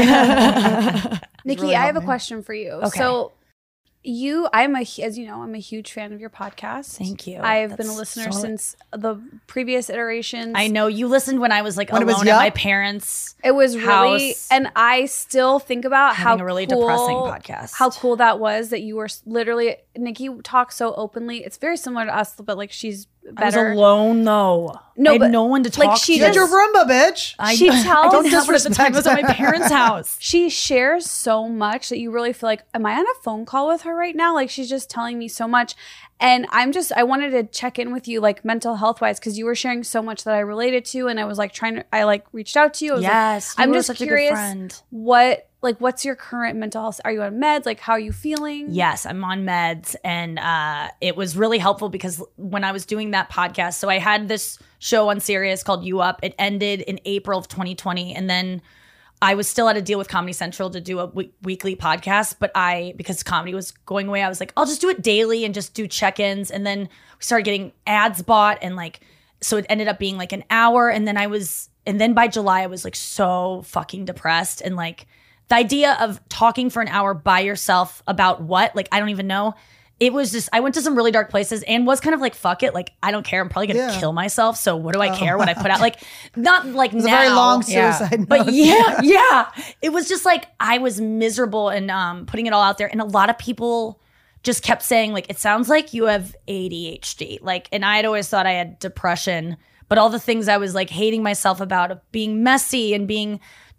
Nikki, really I have a helped me. question for you. Okay. So you, I'm a, as you know, I'm a huge fan of your podcast. Thank you. I've been a That's listener so- since the previous iterations. I know you listened when I was like When it was alone at my Yup? parents. It was really, House. and I still think about Having how a really cool, depressing podcast. How cool that was that you were s- literally, Nikki talks so openly. It's very similar to us, but like she's I was better. alone though. No, I had but, no one to like, talk she to. Get your just- Roomba, bitch. I, she I tells- don't have one at the time. I was at my disrespect. parents' house. She shares so much that you really feel like, am I on a phone call with her right now? Like she's just telling me so much. And I'm just, I wanted to check in with you, like mental health wise, because you were sharing so much that I related to. And I was like trying to, I like reached out to you. I was Yes, like, you I'm were just such a good curious friend. what, like, what's your current mental health? Are you on meds? Like, how are you feeling? Yes, I'm on meds, and uh, it was really helpful because when I was doing that podcast, so I had this show on Sirius called You Up. It ended in April of twenty twenty, and then I was still at a deal with Comedy Central to do a w- weekly podcast, but I, because comedy was going away, I was like, I'll just do it daily and just do check-ins. And then we started getting ads bought, and like, so it ended up being like an hour. And then I was, and then by July, I was like so fucking depressed. And like the idea of talking for an hour by yourself about what, like, I don't even know. It was just, I went to some really dark places and was kind of like, fuck it. Like, I don't care. I'm probably going to Yeah. kill myself. So what do I care what I put out? Like, not like It's now. a very long Yeah. suicide note. But yeah, yeah. It was just like I was miserable and um, putting it all out there. And a lot of people just kept saying, like, it sounds like you have A D H D. Like, and I had always thought I had depression, but all the things I was like hating myself about, of being messy and being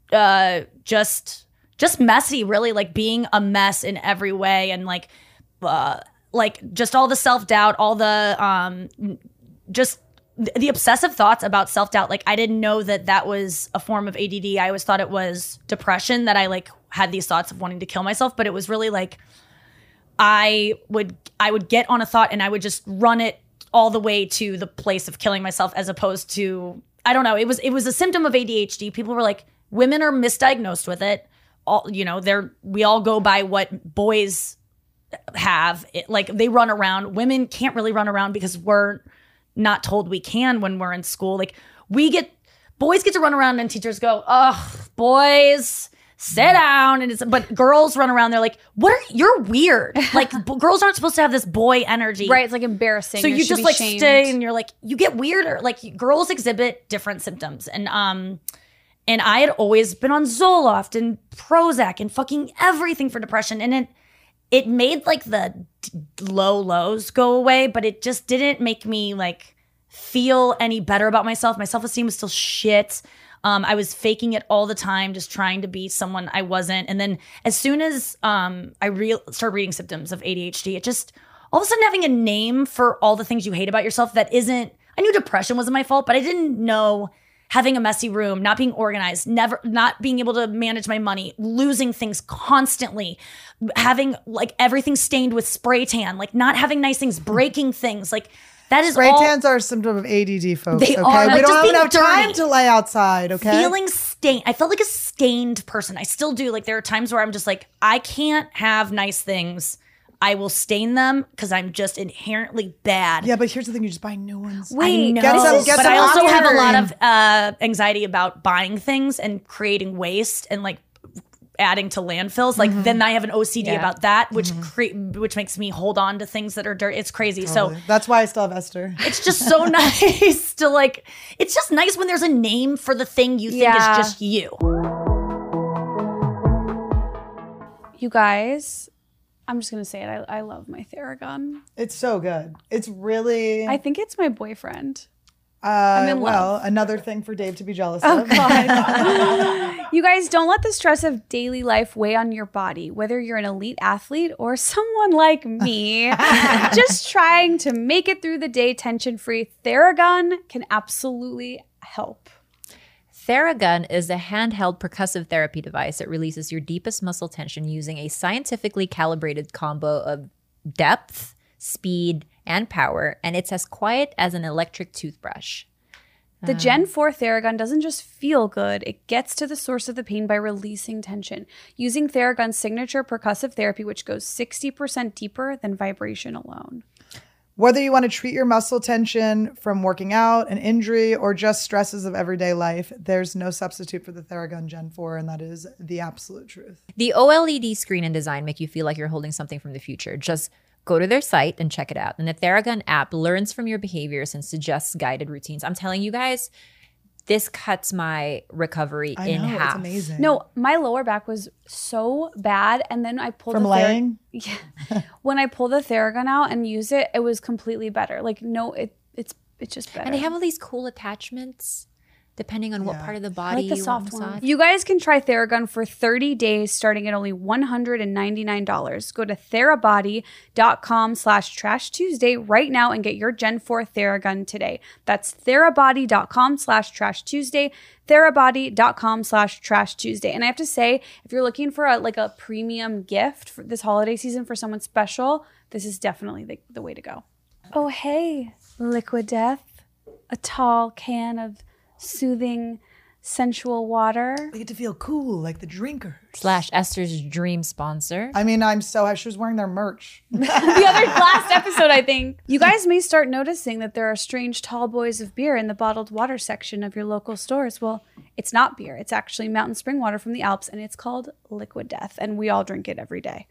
uh, just just messy, really, like being a mess in every way, and like uh, like just all the self-doubt, all the um just th- the obsessive thoughts about self-doubt. Like, I didn't know that that was a form of A D D. I always thought it was depression, that I like had these thoughts of wanting to kill myself, but it was really like I would I would get on a thought and I would just run it all the way to the place of killing myself, as opposed to, I don't know, it was it was a symptom of A D H D. People were like, women are misdiagnosed with it. All, you know, they're we all go by what boys have. It, like, they run around. Women can't really run around because we're not told we can when we're in school. Like, we get boys get to run around and teachers go, ugh, boys, sit down. And it's, but girls run around, they're like, what are, you're weird. Like, b- girls aren't supposed to have this boy energy. Right. It's like embarrassing. So or you should just be like shamed. stay and you're like, you get weirder. Like, girls exhibit different symptoms. And, um, and I had always been on Zoloft and Prozac and fucking everything for depression. And it, it made like the d- low lows go away, but it just didn't make me like feel any better about myself. My self-esteem was still shit. Um, I was faking it all the time, just trying to be someone I wasn't. And then as soon as um, I re- started reading symptoms of A D H D, it just, all of a sudden having a name for all the things you hate about yourself that isn't, I knew depression wasn't my fault, but I didn't know having a messy room, not being organized, never, not being able to manage my money, losing things constantly, having like everything stained with spray tan, like not having nice things, breaking things, like that is Spray all. tans are a symptom of A D D, folks. They okay, are, we like, don't just have being enough time dirty. to lay outside. Okay, Feeling stained. I felt like a stained person. I still do. Like, there are times where I'm just like, I can't have nice things. I will stain them because I'm just inherently bad. yeah, but here's the thing: you just buy new ones. I Wait, know. Get some- get but some I also have a lot Aquamarine. of uh, anxiety about buying things and creating waste and like adding to landfills. Like, Mm-hmm. then I have an O C D Yeah. about that, which cre- which makes me hold on to things that are dirty. It's crazy. So That's why I still have Esther. it's just so nice to like. It's just nice when there's a name for the thing you think Yeah. is just you. You guys, I'm just gonna say it. I, I love my Theragun. It's so good. It's really. I think it's my boyfriend. Uh, in well, love. another thing for Dave to be jealous Oh of. God. You guys, don't let the stress of daily life weigh on your body, whether you're an elite athlete or someone like me, just trying to make it through the day tension-free. Theragun can absolutely help. Theragun is a handheld percussive therapy device that releases your deepest muscle tension using a scientifically calibrated combo of depth, speed, and power, and it's as quiet as an electric toothbrush. The Gen four Theragun doesn't just feel good, it gets to the source of the pain by releasing tension. Using Theragun's signature percussive therapy, which goes sixty percent deeper than vibration alone. Whether you want to treat your muscle tension from working out, an injury, or just stresses of everyday life, there's no substitute for the Theragun Gen four, and that is the absolute truth. The OLED screen and design make you feel like you're holding something from the future. Just go to their site and check it out. And the Theragun app learns from your behaviors and suggests guided routines. I'm telling you guys, this cuts my recovery I in know, half. it's amazing. No, my lower back was so bad, and then I pulled From the Thera- laying? Yeah. When I pulled the Theragun out and used it, it was completely better. Like no, it it's it's just better. And they have all these cool attachments depending on what Yeah. part of the I body like the you soft want one. massage. You guys can try Theragun for thirty days starting at only one hundred ninety-nine dollars. Go to therabody.com slash trash Tuesday right now and get your Gen four Theragun today. That's therabody.com slash trash Tuesday. Therabody.com slash trash Tuesday. And I have to say, if you're looking for a like a premium gift for this holiday season for someone special, this is definitely the, the way to go. Oh, hey, Liquid Death. A tall can of soothing, sensual water. We get to feel cool like the drinkers. Slash Esther's dream sponsor. I mean, I'm so, she was wearing their merch. The other last episode, I think. You guys may start noticing that there are strange tall boys of beer in the bottled water section of your local stores. Well, it's not beer. It's actually mountain spring water from the Alps, and it's called Liquid Death, and we all drink it every day.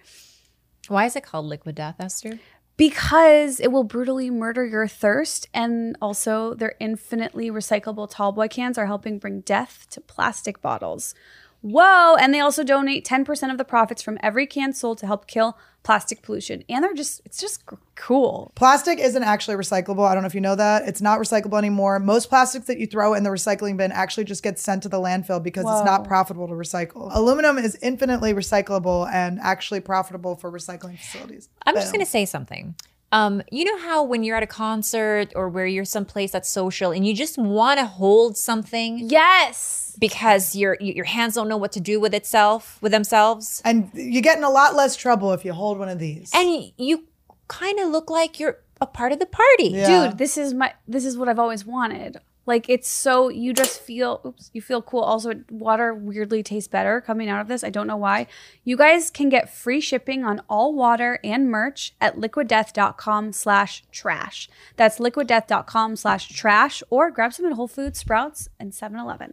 Why is it called Liquid Death, Esther? Because it will brutally murder your thirst, and also their infinitely recyclable tallboy cans are helping bring death to plastic bottles. Whoa! And they also donate ten percent of the profits from every can sold to help kill plastic pollution. And they're just, it's just c- cool. Plastic isn't actually recyclable. I don't know if you know that. It's not recyclable anymore. Most plastics that you throw in the recycling bin actually just get sent to the landfill because Whoa. it's not profitable to recycle. Aluminum is infinitely recyclable and actually profitable for recycling facilities. I'm just Boom. going to say something. Um, you know how when you're at a concert or where you're someplace that's social and you just want to hold something Yes! because your your hands don't know what to do with itself, with themselves, And you get in a lot less trouble if you hold one of these. and y- you kind of look like you're a part of the party. Yeah. Dude, this is my this is what I've always wanted. Like it's so you just feel oops, you feel cool. Also, water weirdly tastes better coming out of this. I don't know why. You guys can get free shipping on all water and merch at liquiddeath.com slash trash. That's liquiddeath.com slash trash, or grab some at Whole Foods, Sprouts, and seven eleven.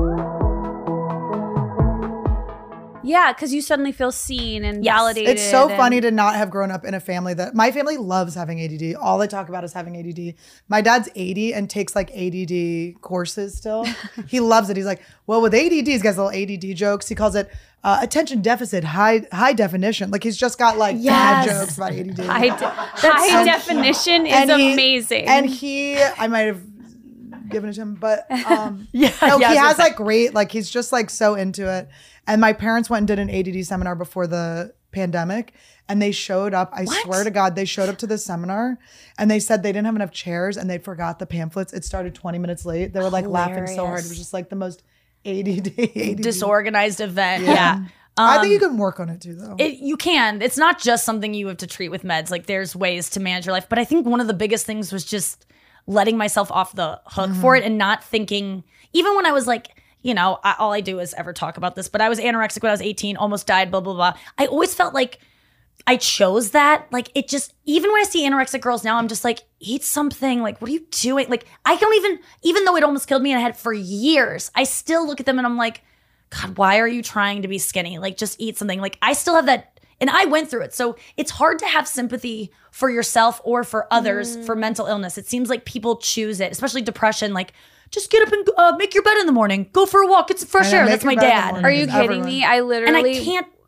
Yeah, because you suddenly feel seen and Yes. validated. It's so and- funny to not have grown up in a family that my family loves having A D D. All they talk about is having A D D. My dad's eighty and takes like A D D courses still. He loves it. He's like, well, with A D D, he's got little A D D jokes. He calls it uh, attention deficit, high high definition. Like he's just got like bad Yes. jokes about A D D. High, de- high definition is And he- amazing. And he, I might have given it to him, but um, Yeah, no, yeah, I he was gonna has say. like great, like he's just like so into it. And my parents went and did an A D D seminar before the pandemic, and they showed up. I swear to God, they showed up to the seminar, and they said they didn't have enough chairs, and they forgot the pamphlets. It started twenty minutes late. They were like laughing so hard. It Hilarious. was just like the most A D D. A D D. Disorganized event. Yeah. I Um, think you can work on it too, though. It, you can. It's not just something you have to treat with meds. Like there's ways to manage your life. But I think one of the biggest things was just letting myself off the hook for it and not thinking, even when I was like, you know, I, all I do is ever talk about this, but I was anorexic when I was eighteen, almost died, blah, blah, blah. I always felt like I chose that. Like it just, even when I see anorexic girls now, I'm just like, eat something. Like, what are you doing? Like, I don't even, even though it almost killed me and I had it for years, I still look at them and I'm like, God, why are you trying to be skinny? Like, just eat something. Like, I still have that. And I went through it. So it's hard to have sympathy for yourself or for others for mental illness. It seems like people choose it, especially depression. Like, just get up and uh, make your bed in the morning. Go for a walk. Get some fresh I know, air. make That's my your bed in the dad. morning. Are you Because kidding everyone- me? I And literally I can't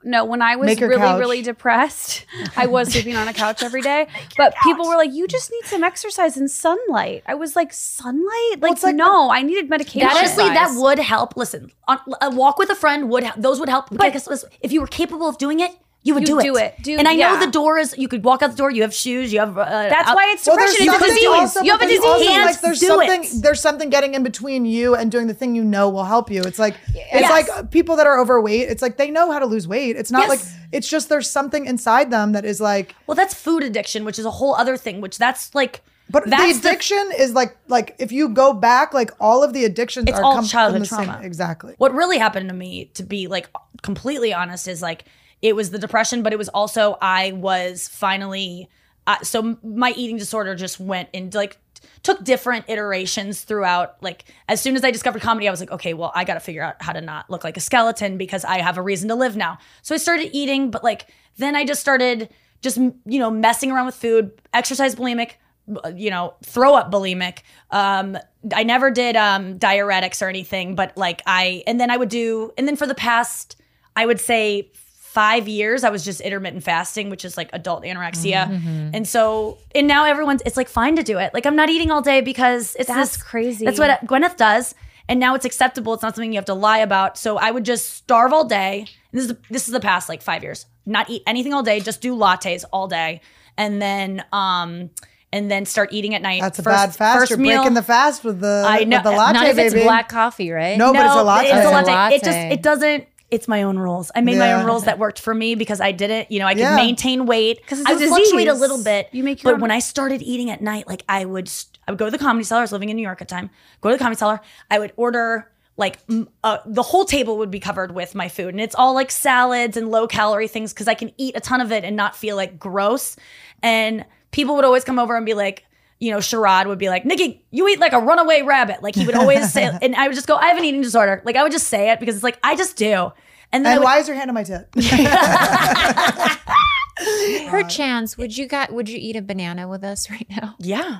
no, when I was Make your really, couch. really depressed, I was sleeping on a couch every day. But people were like, you just need some exercise and sunlight. I was like, sunlight? Like, it's like no, I needed medication. Honestly, that guys. would help. Listen, on, a walk with a friend would those would help. But I guess listen, if you were capable of doing it, you would You do it. do it. Do- and I know yeah. the door is. You could walk out the door. You have shoes. You have. Uh, That's out- why it's Well, there's depression. It's a something disease. also- you have a but there's disease. also, Hands like, there's do something. it. There's something getting in between you and doing the thing you know will help you. It's like it's Yes. like uh, people that are overweight. It's like they know how to lose weight. It's not Yes. like it's just there's something inside them that is like. Well, that's food addiction, which is a whole other thing. Which that's like. But that's the addiction is like like if you go back, like all of the addictions It's are all come childhood from the trauma. Same, exactly. What really happened to me, to be like completely honest, is like it was the depression, but it was also I was finally uh, so my eating disorder just went into like took different iterations throughout. Like as soon as I discovered comedy, I was like, okay, well, I got to figure out how to not look like a skeleton because I have a reason to live now. So I started eating, but like then I just started just you know messing around with food, exercise bulimic, you know, throw up bulimic. Um, I never did um, diuretics or anything, but like I, and then I would do, and then for the past, I would say five years, I was just intermittent fasting, which is like adult anorexia. Mm-hmm. And so, and now everyone's, it's like fine to do it. Like I'm not eating all day because it's That's this, crazy. That's what Gwyneth does. And now it's acceptable. It's not something you have to lie about. So I would just starve all day. And this is, this is the past like five years, not eat anything all day, just do lattes all day. And then, um, and then start eating at night. That's a First- bad fast. first You're meal- breaking the fast with the I know. with the latte, Not if it's baby. black coffee, right? No, but it's a latte. It's a It's a latte. latte. It just it doesn't. It's my own rules. I made my Yeah. own rules that worked for me because I didn't. You know, I could Yeah. maintain weight because it's I a would fluctuate a disease. little bit. You make your but own- when I started eating at night, like I would, st- I would go to the Comedy Cellar. I was living in New York at the time. Go to the Comedy Cellar. I would order like m- uh, the whole table would be covered with my food, and it's all like salads and low calorie things because I can eat a ton of it and not feel like gross. And people would always come over and be like, you know, Sherrod would be like, Nikki, you eat like a runaway rabbit. Like he would always say, and I would just go, I have an eating disorder. Like I would just say it because it's like, I just do. And then I And would, why is your hand on my tit? Perchance, would you got would you eat a banana with us right now? yeah.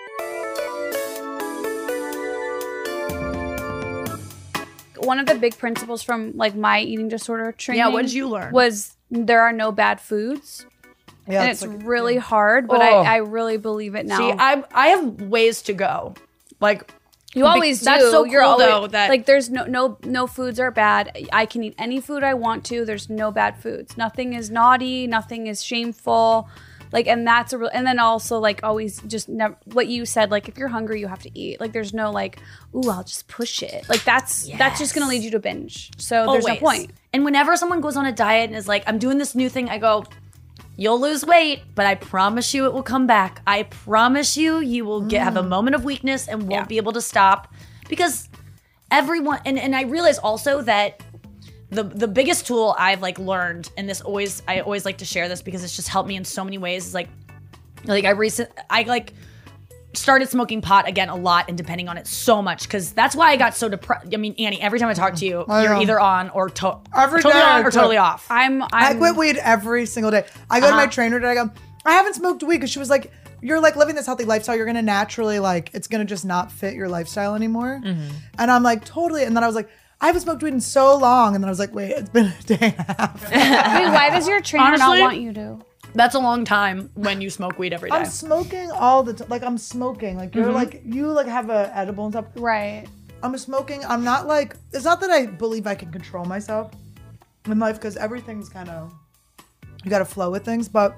One of the big principles from like my eating disorder training. Yeah, what did you learn? Was there are no bad foods. Yeah, And it's it's like- really hard, but Oh. I, I really believe it now. See, I I have ways to go. Like You always do. That's so You're cool, always, though, that- like there's no no no foods are bad. I can eat any food I want to. There's no bad foods. Nothing is naughty. Nothing is shameful. Like, and that's a real. And then also like always just never what you said. Like if you're hungry, you have to eat. Like there's no like, ooh, I'll just push it. Like that's that's just gonna lead you to binge. So there's no always. point. And whenever someone goes on a diet and is like, I'm doing this new thing, I go, you'll lose weight, but I promise you it will come back. I promise you, you will get have a moment of weakness and won't Yeah. be able to stop. Because everyone, and, and I realize also that the the biggest tool I've like learned, and this always, I always like to share this because it's just helped me in so many ways, is like, like I recent, I like started smoking pot again a lot and depending on it so much because that's why I got so depressed. I mean, Annie, every time I talk to you, I you're know. either on or to- Every totally day on I or quit. totally off. I'm I'm I quit weed every single day. I go to my Uh-huh. trainer today. I go, I haven't smoked weed because she was like, you're like living this healthy lifestyle. You're gonna naturally like, it's gonna just not fit your lifestyle anymore. Mm-hmm. And I'm like, totally. And then I was like, I haven't smoked weed in so long. And then I was like, wait, it's been a day and a half. Wait, why does your trainer not Honestly- want you to? That's a long time when you smoke weed every day. I'm smoking all the time. Like I'm smoking. Like you're like you like have a edible and stuff. Right. I'm smoking. I'm not like. It's not that I believe I can control myself in life because everything's kind of you got to flow with things. But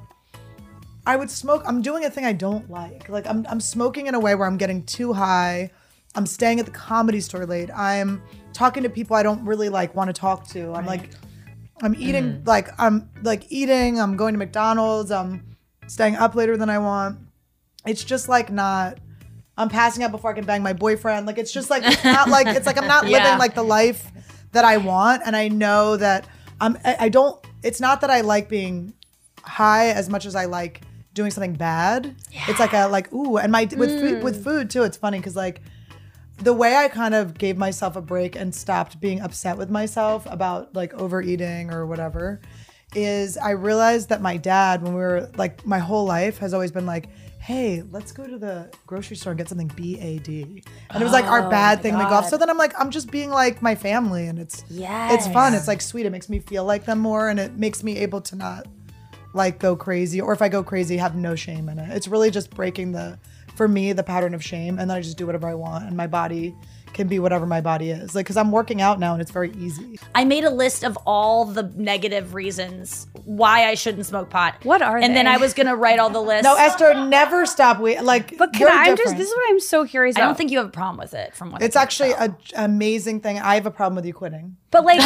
I would smoke. I'm doing a thing I don't like. Like I'm I'm smoking in a way where I'm getting too high. I'm staying at the Comedy Store late. I'm talking to people I don't really like want to talk to. I'm like. I'm eating like I'm like eating. I'm going to McDonald's. I'm staying up later than I want. It's just like not. I'm passing out before I can bang my boyfriend. Like it's just like it's not like it's like I'm not Yeah. living like the life that I want, and I know that I'm. I, I don't. It's not that I like being high as much as I like doing something bad. It's like a like ooh, and my with food with food too. It's funny because like. The way I kind of gave myself a break and stopped being upset with myself about like overeating or whatever is I realized that my dad, when we were like my whole life has always been like, hey, let's go to the grocery store and get something B A D. And it was like our bad thing to make off. So then I'm like, I'm just being like my family, and it's Yes. it's fun. It's like sweet. It makes me feel like them more, and it makes me able to not like go crazy, or if I go crazy, have no shame in it. It's really just breaking the, for me, the pattern of shame, and then I just do whatever I want, and my body can be whatever my body is. Like, because I'm working out now and it's very easy. I made a list of all the negative reasons why I shouldn't smoke pot. What are And then they? I was gonna write all the lists. No, Esther, never stop. We like, But can you're I, I'm just, different. this is what I'm so curious I about. don't think you have a problem with it from what I It's can actually tell. an amazing thing. I have a problem with you quitting. But like,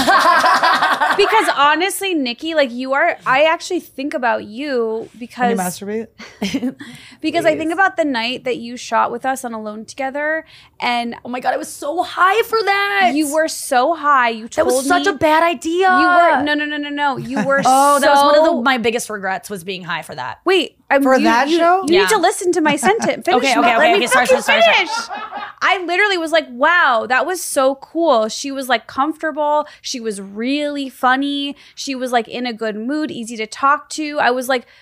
because honestly, Nikki, like you are, I actually think about you Can because you masturbate? because I think about the night that you shot with us on Alone Together, and Oh my god, I was so high for that. you were so high. You That told was such me a bad idea. You were no no no no no. You were Oh, so, that was one of the, my biggest regrets was being high for that. Wait, um, For you, that you, show? You Yeah. need to listen to my sentence. Finish. Okay, my- okay, let okay, me okay, sorry, fucking sorry, sorry, finish. I literally was like, wow, that was so cool. She was like comfortable. She was really funny. She was like in a good mood, easy to talk to. I was like,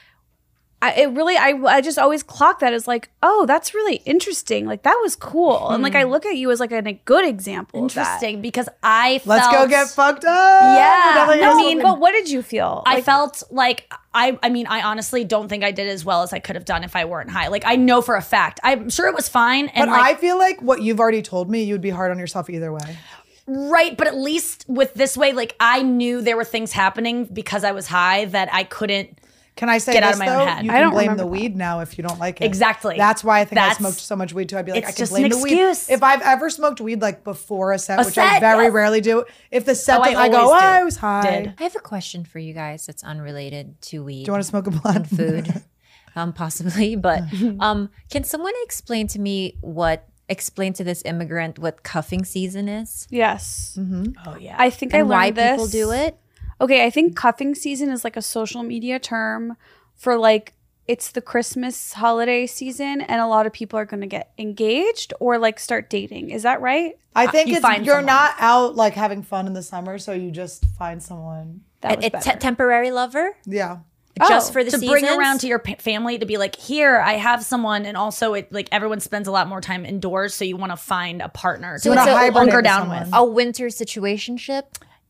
I, it really, I, I just always clock that as like, oh, that's really interesting. Like that was cool. And like, I look at you as like an, a good example of that. Interesting, because I felt Let's go get fucked up. Yeah. Definitely No, has I I mean, something- but what did you feel? I Like, felt like I I mean, I honestly don't think I did as well as I could have done if I weren't high. Like I know for a fact. I'm sure it was fine. And But like I feel like what you've already told me, you would be hard on yourself either way. right, but at least with this way, like I knew there were things happening because I was high that I couldn't Can I say Get this, out of my own though? head. You I can don't blame remember the that. weed now if you don't like it. Exactly. That's why I think I That's- smoked so much weed too. I'd be like, it's I can just blame an the weed. excuse. If I've ever smoked weed like before a set, A which I set, very yes. rarely do, if the set Oh, I does, I, go, always oh, do. I was high. Did. I have a question for you guys that's unrelated to weed. Do you want to smoke a blunt? food? um, possibly, but um, can someone explain to me what explain to this immigrant what cuffing season is yes. Oh yeah. I think I and learned why this. people do it? Okay, I think cuffing season is like a social media term for like it's the Christmas holiday season and a lot of people are going to get engaged or like start dating. Is that right? I think You it's, find you're someone. not out like having fun in the summer, so you just find someone. That A, was a better. te- temporary lover, Yeah. just Oh, for the to seasons? bring around to your pa- family to be like, here, I have someone, and also it like everyone spends a lot more time indoors, so you want to find a partner So to it's wanna a- hibernate hunker with down someone. with. a winter situationship.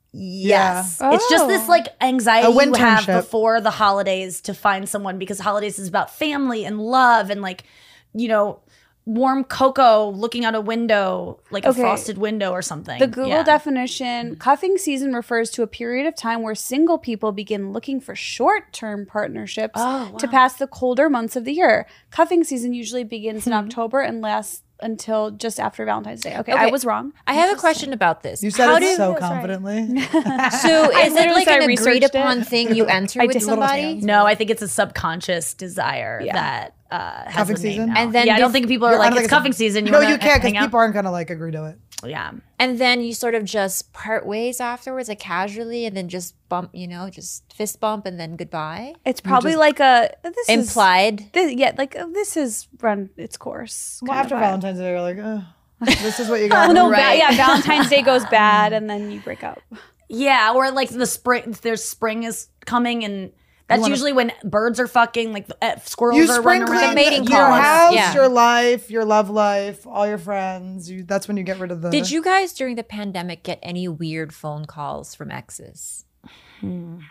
Yes. Yeah. It's just this Oh. like anxiety A you have winternship. before the holidays to find someone, because holidays is about family and love and like, you know, warm cocoa looking out a window, like Okay. a frosted window or something. The Google Yeah. definition, cuffing season refers to a period of time where single people begin looking for short-term partnerships Oh, to wow. pass the colder months of the year. Cuffing season usually begins in October and lasts until just after Valentine's Day. Okay, I Okay. was wrong. I have a question about this. You said How it do- so That's right. confidently. So is it literally like said I an agreed researched upon it. thing you enter I with did. Little somebody? hands. No, I think it's a subconscious desire Yeah. that uh, has Cuffing a name season? now. And then yeah, I don't does- think people are You're- I like, don't it's think cuffing season. You no, wanna you can't hang because out? people aren't gonna like agree to it. Yeah. And then you sort of just part ways afterwards, like casually, and then just bump, you know, just fist bump and then goodbye. It's probably just- like a this is Implied. This, yeah, like uh, this has run its course. Well, kind after of vibe. Valentine's Day, you're like, oh, this is what you got. Oh no, va- Right. yeah, Valentine's Day goes bad and then you break up. Yeah, or like the spring, there's spring is coming, and that's wanna- usually when birds are fucking, like uh, squirrels You are spring running clean around. mating your calls. house, Yeah. your life, your love life, all your friends. You, that's when you get rid of the. Did you guys during the pandemic get any weird phone calls from exes? Um,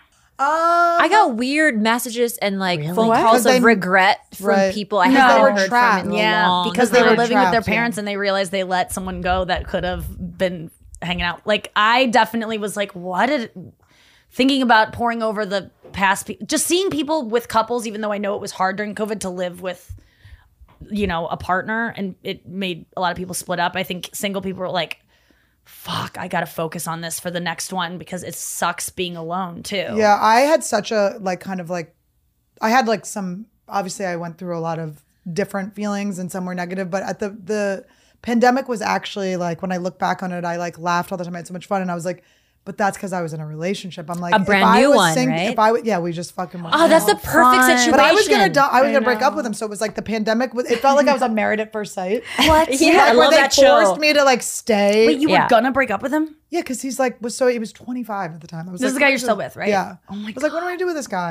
I got weird messages and like phone What? calls 'Cause they- of regret from right. people I No. haven't They were heard trapped. from in a Yeah, long because they they were were living with their trapped, yeah. parents and they realized they let someone go that could have been hanging out. Like I definitely was like, what did thinking about pouring over the past, pe- just seeing people with couples, even though I know it was hard during COVID to live with, you know, a partner, and it made a lot of people split up. I think single people were like, fuck, I gotta focus on this for the next one because it sucks being alone too. Yeah, I had such a like kind of like I had like some obviously I went through a lot of different feelings and some were negative, but at the the pandemic was actually like when I look back on it, I like laughed all the time. I had so much fun and I was like, but that's because I was in a relationship. I'm like A if brand I new was one, sing- right? If I would, yeah, we just fucking went Oh, that's the down. perfect Fun. situation. But I was gonna die. I was I gonna break up know. with him, so it was like the pandemic. Was, it felt like I was on Married at First Sight. What? Yeah, like I where love they that show. forced me to like stay. Wait, you Yeah. were gonna break up with him? Yeah, because he's like was so he was twenty-five at the time. I was This is like, the guy what you're is still this? with, right? Yeah. Oh my I was like, what am I gonna do with this guy?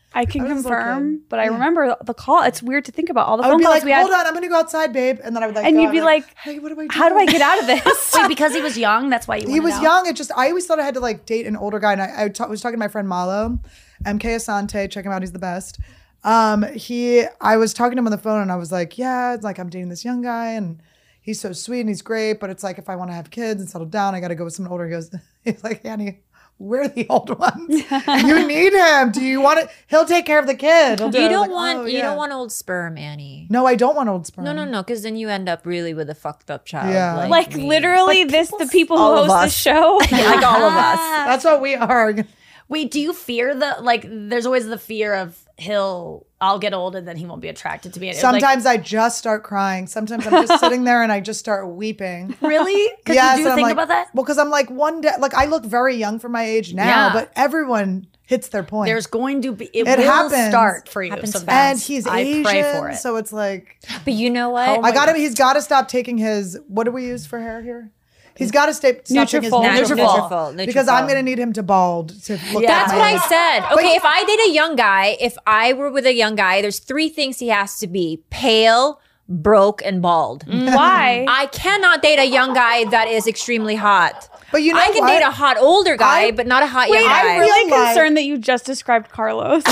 I can I was a little confirm, kid. but I remember the call. It's weird to think about all the I would phone be calls like, we had. hold on, I'm gonna go outside, babe, and then I would like, And go you'd out be and like, hey, what do I do? How do I get out of this? Wait, because he was young, that's why you He wanted was out? young. It just I always thought I had to like date an older guy, and I, I ta- was talking to my friend Malo, M K Asante. Check him out; he's the best. Um, he, I was talking to him on the phone, and I was like, yeah, it's like I'm dating this young guy, and he's so sweet and he's great, but it's like if I want to have kids and settle down, I got to go with someone older. He goes, he's like, Annie, we're the old ones. You need him. Do you want it? He'll take care of the kid. He'll do it." You I was don't like, want "Oh, you yeah." don't want old sperm, Annie. No, I don't want old sperm. No, no, no, because then you end up really with a fucked up child. Yeah. like, Like me. literally, this the people who all of host the us. show. like all of us. That's what we are. Wait, do you fear the like? There's always the fear of he'll. I'll get old and then he won't be attracted to me. Like, Sometimes I just start crying. Sometimes I'm just sitting there and I just start weeping. really? Because Yes, you do and I'm think like- about that. Well, because I'm like one day, like I look very young for my age now, Yeah. but everyone hits their point. There's going to be it, It will happens. start for you. Happens sometimes. and he's I Asian, pray for it. so it's like But you know what? Oh I got him. He's got to stop taking his. What do we use for hair here? He's got to stay stop taking his Nutrafol. Nutrafol. Nutrafol. because I'm Nutrafol. gonna need him to bald to look. Yeah. like That's my what age. I said. Okay, if I date a young guy, if I were with a young guy, there's three things he has to be: pale, broke, and bald. Why? I cannot date a young guy that is extremely hot. But you know I can what? date a hot older guy, I- but not a hot Wait, young I'm guy. really feel like- concerned that you just described Carlos.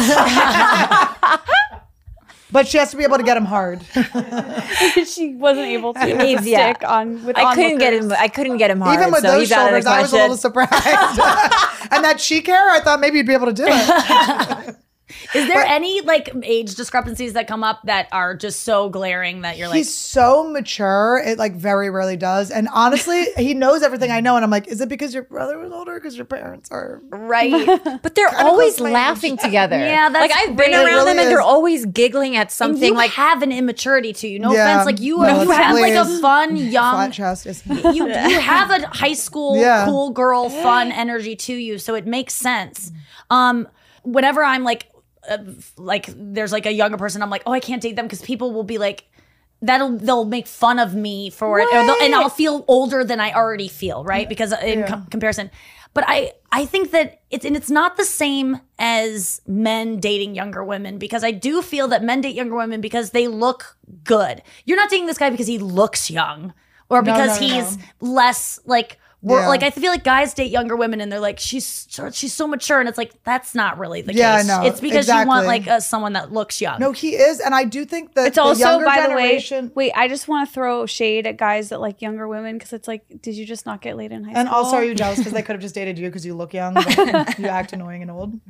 But she has to be able to get him hard. She wasn't able to Yeah. stick on with I couldn't get him. onlookers. I couldn't get him hard. Even with so those he's out of shoulders, the I was a little question. surprised. And that cheek hair, I thought maybe you'd be able to do it. Is there any like age discrepancies that come up that are just so glaring that you're like, He's so mature. It like very rarely does. And honestly, he knows everything I know. And I'm like, is it because your brother was older? Because your parents are. Right, but they're Kinda always close to my age. laughing together. Yeah, that's like I've been great. It around them, really and they're is. always giggling at and something. you Like have an immaturity to you. No Yeah. offense, like you, No, you have like a please. fun young. Flat chest. Is- you you have a high school Yeah. cool girl fun energy to you, so it makes sense. Um, whenever I'm like, uh, like there's like a younger person, I'm like, oh, I can't date them because people will be like, that'll they'll make fun of me for it, or they'll- and I'll feel older than I already feel, right? Because in com- comparison. But I, I think that it's and it's not the same as men dating younger women, because I do feel that men date younger women because they look good. You're not dating this guy because he looks young or No, because no, no, he's no. less like we're Yeah. like I feel like guys date younger women and they're like she's so- she's so mature, and it's like that's not really the Yeah, I case. know. It's because you want Exactly. like a, someone that looks young. No, he is. And I do think that It's the also, younger by generation. the way, wait, I just want to throw shade at guys that like younger women because it's like, did you just not get laid in high school? And also, are you jealous because they could have just dated you because you look young, but you act annoying and old?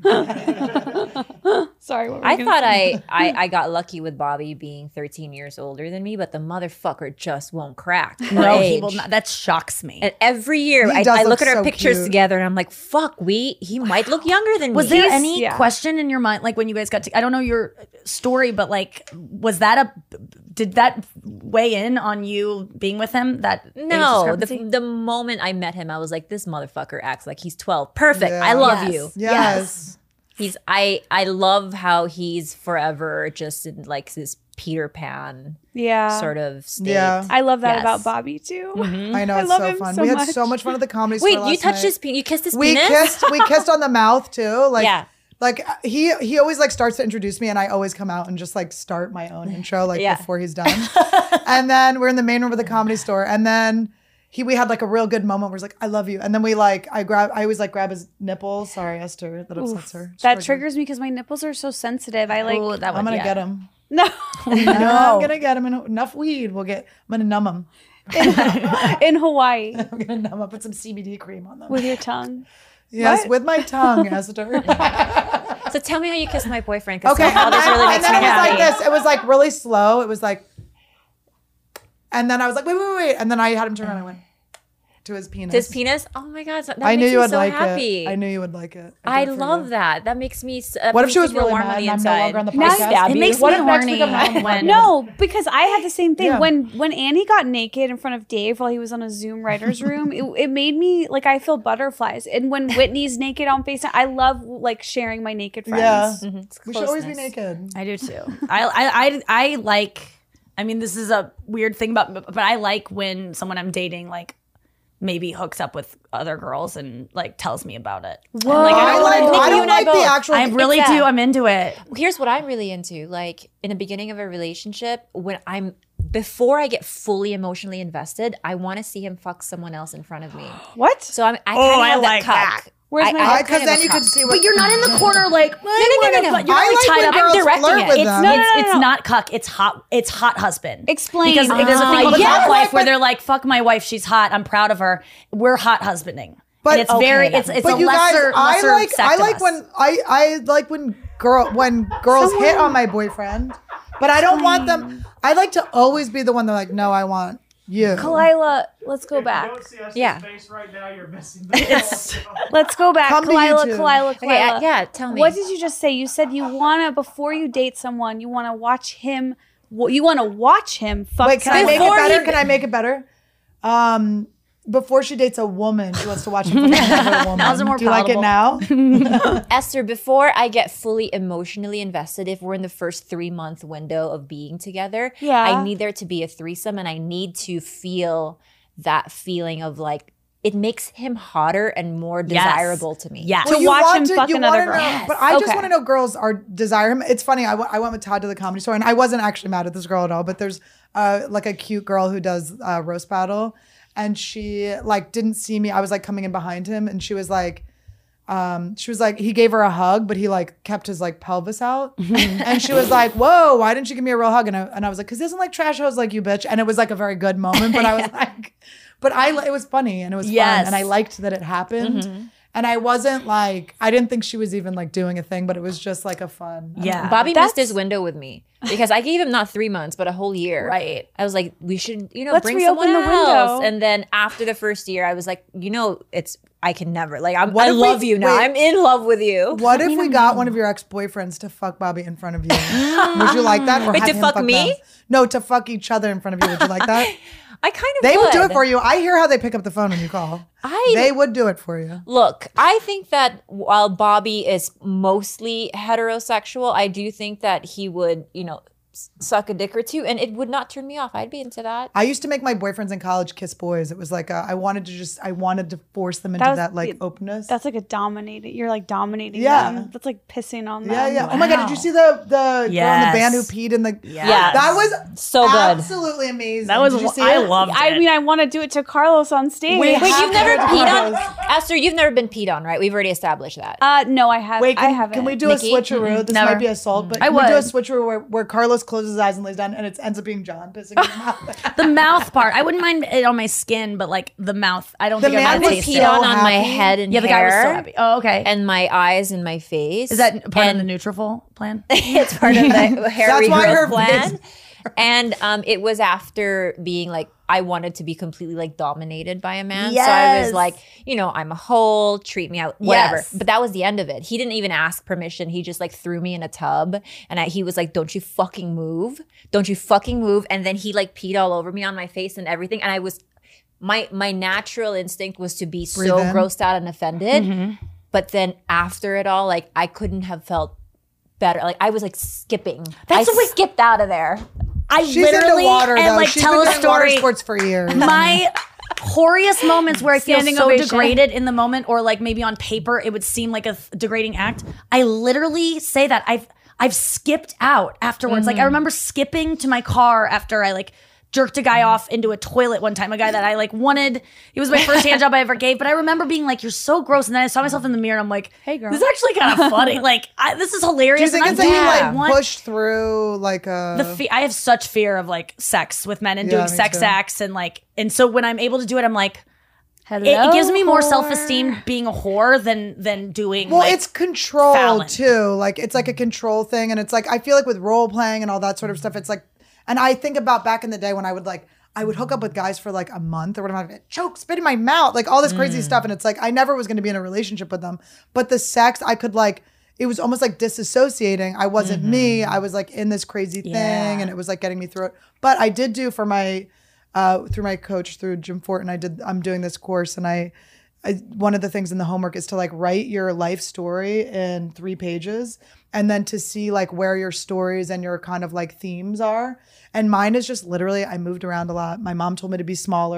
Sorry, what were you I gonna thought say? I, I I got lucky with Bobby being thirteen years older than me, but the motherfucker just won't crack. her no, he age. will not. That shocks me. And every year, He I, does I look look at our so pictures cute. together, and I'm like, "Fuck, we he might look younger than Was me." there He's- any yeah. question in your mind, like when you guys got to? I don't know your story, but like, was that a? Did that weigh in on you being with him? That age No, discrepancy? the, the moment I met him, I was like, "This motherfucker acts like he's twelve. Perfect. Yeah. I love Yes. you." Yes. He's I I love how he's forever just in like this Peter Pan Yeah. sort of state. Yeah. I love that Yes. about Bobby too. I know, I it's love so him fun. so we had much. so much fun at the comedy Wait, store you last touched night. his pe- you kissed his We penis? kissed. We kissed on the mouth too. Like, Yeah. like he he always like starts to introduce me, and I always come out and just like start my own intro like Yeah. before he's done. And then we're in the main room of the comedy store, and then he we had like a real good moment where he's like, "I love you," and then we like I grab I always like grab his nipple. Sorry, Esther, that upsets her. It's That triggered. triggers me because my nipples are so sensitive. I like Ooh, that I'm one, gonna yeah. get him. no No, I'm gonna get him en- enough weed. We'll get. I'm gonna numb him. in Hawaii I'm gonna numb him. Put some C B D cream on them. with your tongue. Yes, What? with my tongue, Esther. So tell me how you kissed my boyfriend, because Okay, somehow and this then, really and makes then me it was happy. like this. It was like really slow. It was like, and then I was like, wait, wait, wait, and then I had him turn around. I went to his penis. His penis? Oh my god, that I makes knew me you would so like happy. it. I knew you would like it. I did it for love you. that. That makes me. s- That What if makes she me was feel really warm mad on the and I'm no inside. longer on the Now podcast? stab It you. makes What me if next week horny I'm not- when No, because I had the same thing Yeah. when when Annie got naked in front of Dave while he was on a Zoom writers room. it, it made me like I feel butterflies. And when Whitney's naked on FaceTime, I love like sharing my naked friends. Yeah, It's we should always be closeness. naked. I do too. I, I I I like. I mean, this is a weird thing about, but I like when someone I'm dating like maybe hooks up with other girls and like tells me about it. Whoa. And, like, I I don't, like. wanna- I you don't and I like the both. actual. I really Exactly. do. I'm into it. Here's what I'm really into. Like in the beginning of a relationship, when I'm before I get fully emotionally invested, I want to see him fuck someone else in front of me. What? So I'm. I Oh, kind of I have like that that. cuck. Where's I- my- I have Because kind of then a you cuck. can see what. But you're not in the corner like, no, no, no, no. You're I really like tied when up. girls directing flirt it. with It's them. no, no, it's, no, it's no. not cuck. It's hot. It's hot husband. Explain. Because there's a thing Ah, called a yeah. hot wife where But- they're like, "Fuck my wife. She's hot. I'm proud of her." We're hot husbanding. But- And it's Okay, very. that It's it's But a you guys, lesser I lesser like. sect I of like us. when I I like when girl when girls hit on my boyfriend, but I don't want them. I like to always be the one that like, no, I want you. Kalila, let's go If back. you don't see us Yeah. face right now, you're missing the Let's go back. Come to Kalila, YouTube. Kalila, Kalila. Okay, uh, yeah, tell me. What did you just say? You said you wanna before you date someone, you wanna watch him. You want to watch him fuck. Wait, can I make it Before better? he- Can I make it better? Um, before she dates a woman, she wants to watch him fuck another woman. Now's a more Do you like it now? Esther, before I get fully emotionally invested, if we're in the first three month window of being together, Yeah. I need there to be a threesome and I need to feel that feeling of like, it makes him hotter and more Yes. desirable to me. Yes. To you watch want him fuck you another wanna girl. know- Yes. But I just Okay. want to know girls are desire him. It's funny. I, w- I went with Todd to the Comedy Store, and I wasn't actually mad at this girl at all. But there's uh, like a cute girl who does uh, roast battle, and she like didn't see me. I was like coming in behind him, and she was like, um, she was like, he gave her a hug, but he like kept his like pelvis out, and she was like, "Whoa, why didn't you give me a real hug?" And I, and I was like, "Cause he doesn't like trash hoes like you, bitch." And it was like a very good moment, but I was like. But I, it was funny and it was Yes. fun and I liked that it happened. And I wasn't like, I didn't think she was even like doing a thing, but it was just like a fun. I don't Yeah. know. Bobby That's- missed his window with me because I gave him not three months, but a whole year. Right. I was like, we should, you know, Let's bring reopen someone the else. window. And then after the first year, I was like, you know, it's, I can never, like, I'm, What I if we- love you now. wait. I'm in love with you. What if we got one of your ex-boyfriends to fuck Bobby in front of you? Would you like that? Or Wait, have to him fuck me? them? No, to fuck each other in front of you. Would you like that? I kind of They would do would it for you. I hear how they pick up the phone when you call. I They would do it for you. Look, I think that while Bobby is mostly heterosexual, I do think that he would, you know, s- suck a dick or two, and it would not turn me off. I'd be into that. I used to make my boyfriends in college kiss boys. It was like uh, I wanted to just I wanted to force them into That that, was- like openness. That's like a dominating. You're like dominating Yeah. them. That's like pissing on them. yeah, yeah. Oh my god, did you see the the girl in the Yes. band who peed in the? Yes. that was So good. absolutely amazing. That was. Did you see I it? loved it. I mean, I want to do it to Carlos on stage. Wait, Wait, have you've never to do peed on those. Esther? You've never been peed on, right? We've already established that. Uh, no, I have. Wait, I can, haven't. can we do Nikki? a switcheroo? This Never. might be assault, but I can we do a would. switcheroo where, where Carlos closes his eyes and lays down, and it ends up being John pissing his mouth? the mouth part. I wouldn't mind it on my skin, but like the mouth, I don't The think I man might was taste peed it. so on on my happy. head and Yeah, the guy was so hair happy. Oh, okay. and my eyes and my face. Is that part and of the Nutrafol plan? it's part of the hair That's why regrowth her plan. face- And um, it was after being like, I wanted to be completely like dominated by a man. So I was Yes. like, you know, I'm a whole, treat me out, whatever. Yes. But that was the end of it. He didn't even ask permission. He just like threw me in a tub. And I, he was like, don't you fucking move. Don't you fucking move. And then he like peed all over me on my face and everything. And I was, my my natural instinct was to be Breathe so in. grossed out and offended. Mm-hmm. But then after it all, like I couldn't have felt better. Like I was like skipping. That's I the way- skipped out of there. I She's literally into water, and though. like She's tell been a doing water story. sports for years. My horriest moments where I feel Standing so ovation. degraded in the moment, or like maybe on paper it would seem like a th- degrading act. I literally say that I've I've skipped out afterwards. Like I remember skipping to my car after I like jerked a guy off into a toilet one time. A guy that I like wanted. It was my first hand job I ever gave. But I remember being like, "You're so gross." And then I saw myself in the mirror. and I'm like, Hey, girl. this is actually kind of funny. Like I, this is hilarious." Do you think and it's I'm that you doing what I like want. push through like a? The fe- I have such fear of like sex with men and Yeah, doing me sex too. acts and like and so when I'm able to do it, I'm like. Hello, It, it gives me more whore. self-esteem being a whore than than doing Well, like, it's control Fallon. too. Like it's like a control thing, and it's like I feel like with role playing and all that sort of stuff, it's like, and I think about back in the day when I would like I would hook up with guys for like a month or whatever, I'd choke, spit in my mouth, like all this crazy stuff, and it's like I never was going to be in a relationship with them, but the sex I could like. It was almost like disassociating. I wasn't me. I was like in this crazy thing, Yeah. and it was like getting me through it. But I did do for my uh, through my coach through Jim Fortin. I did. I'm doing this course, and I. I, one of the things in the homework is to like write your life story in three pages and then to see like where your stories and your kind of like themes are. And mine is just literally, I moved around a lot. My mom told me to be smaller.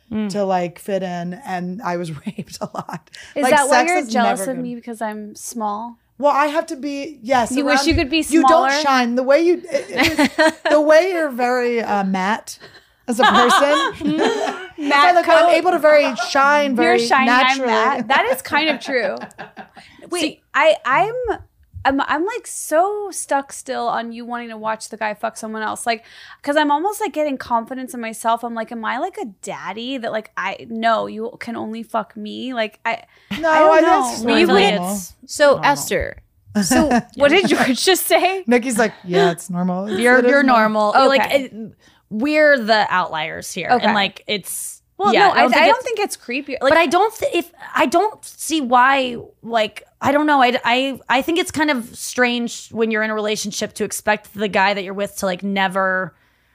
to like fit in, and I was raped a lot. Is Like, that why sex you're is jealous never of good. me because I'm small? Well, I have to be, yes. You wish around you could be You don't smaller? shine. The way you, it, it was, the way you're very uh, matte as a person. Matte like, I'm able to very shine very You're shiny, naturally. I'm Matt. That is kind of true. Wait, I, I'm, I'm, I'm like so stuck still on you wanting to watch the guy fuck someone else. Like, because I'm almost like getting confidence in myself. I'm like, am I like a daddy that like I no, you can only fuck me? Like I, No, I don't I know. guess Well, I you feel like normal. it's So Esther, so what did George just say? Nikki's like, yeah, it's normal. It's- you're it is you're normal. Okay. Like it, we're the outliers here, Okay. and like it's Well, yeah, no, I, I, think don't it's- think it's creepy. Like, but I don't th- if I don't see why like I don't know I, I I think it's kind of strange when you're in a relationship to expect the guy that you're with to like never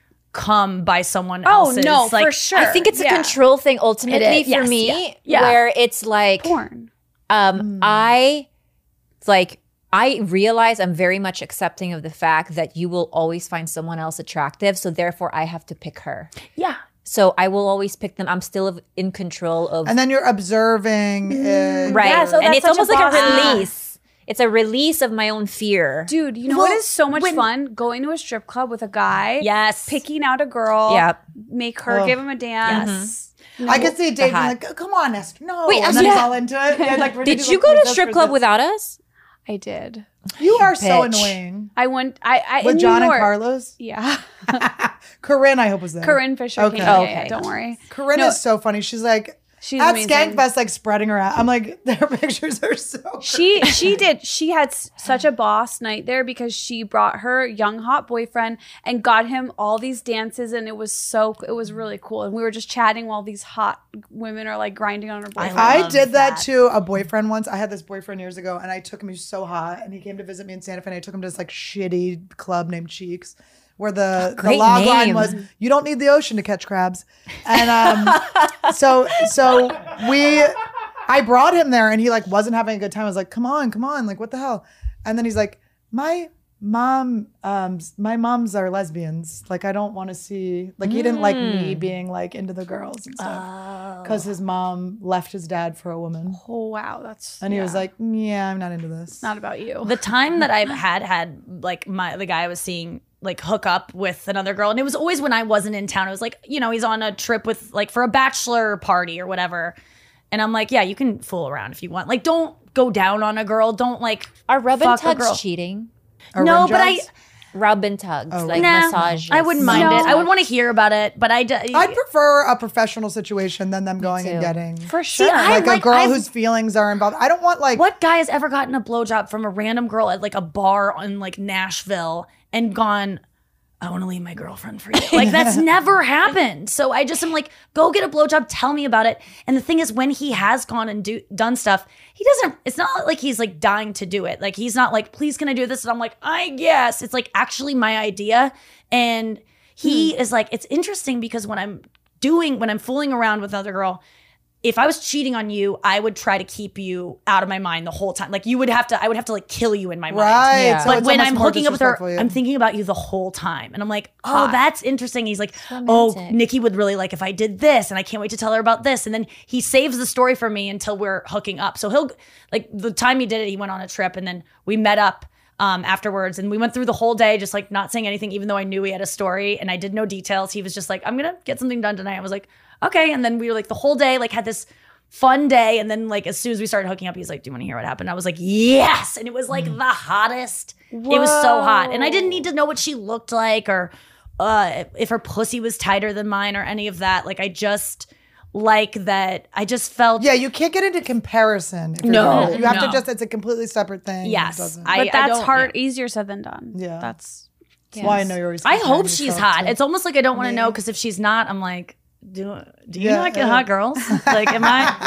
come by someone Oh, else's. no, like, for sure. I think it's a Yeah. control thing ultimately It is. for Yes, me, yeah, yeah. where it's like, porn. um, I like. I realize I'm very much accepting of the fact that you will always find someone else attractive. So therefore, I have to pick her. Yeah. So I will always pick them. I'm still of- in control of And then you're observing it. right, Yeah, so and that's it's such a almost like a boss- release. It's a release of my own fear. Dude, you know Well, what is so much when- fun? Going to a strip club with a guy. Yes. Picking out a girl. Yeah. Make her Oh. give him a dance. I could see Dave being hot. like, oh, come on, Esther. No. Wait, and then yeah. he's all into it. And, like, Did he's you like, go to resist, strip club resist. without us? I did. You are so Bitch. annoying. I went. I, I With in John New and York. Carlos? Yeah. Corinne, I hope was there. Corinne Fisher. Okay. Came. Yeah, Okay. yeah, don't worry. Corinne No. is so funny. She's like, She's at amazing. Skankfest, like spreading her out. I'm like, their pictures are so She she did. She had s- such a boss night there because she brought her young hot boyfriend and got him all these dances, and it was so it was really cool. And we were just chatting while these hot women are like grinding on her boyfriend. I I love did that, that. to a boyfriend once. I had this boyfriend years ago, and I took him. He was so hot, and he came to visit me in Santa Fe. And I took him to this like shitty club named Cheeks, where the, the Great log line name. was, "You don't need the ocean to catch crabs." And um, so so we, I brought him there, and he like wasn't having a good time. I was like, "Come on, come on, like what the hell?" And then he's like, "My mom, um, my moms are lesbians. Like I don't want to see. Like he didn't like me being like into the girls and stuff because his mom left his dad for a woman." Oh wow, that's And he was yeah. like, "Yeah, I'm not into this." not about you. The time that I've had had like my the guy I was seeing like hook up with another girl, and it was always when I wasn't in town. It was like, you know, he's on a trip with like for a bachelor party or whatever. And I'm like, yeah, you can fool around if you want. Like, don't go down on a girl. Don't like Are rub and fuck a girl. tugs cheating? Or No, rim but I jobs? Rub and tugs, Oh, like nah, massages. I wouldn't mind No. it. I would want to hear about it, but I. d- I'd prefer a professional situation than them going and too. getting For sure. I like, like- a girl I've- whose feelings are involved. I don't want like What guy has ever gotten a blowjob from a random girl at like a bar in like Nashville and gone, I want to leave my girlfriend for you? Like that's never happened. So I just am like, go get a blowjob, tell me about it. And the thing is, when he has gone and do, done stuff, he doesn't, it's not like he's like dying to do it. Like he's not like, please can I do this? And I'm like, I guess. It's like actually my idea. And he is like, it's interesting because when I'm doing, when I'm fooling around with another girl, if I was cheating on you, I would try to keep you out of my mind the whole time. Like you would have to, I would have to like kill you in my mind. right. Yeah. So But it's when almost I'm more hooking up with her, disrespectful, yeah. I'm thinking about you the whole time. And I'm like, oh, Hot. that's interesting. He's like, oh, romantic. Nikki would really like if I did this, and I can't wait to tell her about this. And then he saves the story for me until we're hooking up. So he'll, like, the time he did it, he went on a trip, and then we met up um, afterwards. And we went through the whole day just like not saying anything, even though I knew he had a story and I did know details. He was just like, I'm going to get something done tonight. I was like, okay. And then we were like, the whole day, like, had this fun day. And then like as soon as we started hooking up, he's like, do you want to hear what happened? I was like, yes. And it was like the hottest. It was so hot. And I didn't need to know what she looked like or uh, if her pussy was tighter than mine or any of that. Like I just like that. I just felt Yeah, you can't get into comparison. If you're No, doing it. You have no. to just, it's a completely separate thing. Yes, It doesn't- I- but that's don't- hard, yeah. easier said than done. Yeah. That's That's why I know you're always I comparing hope she's yourself hot. to- It's almost like I don't want to me. know because if she's not, I'm like, do do you Yeah, not get yeah. hot girls? Like, am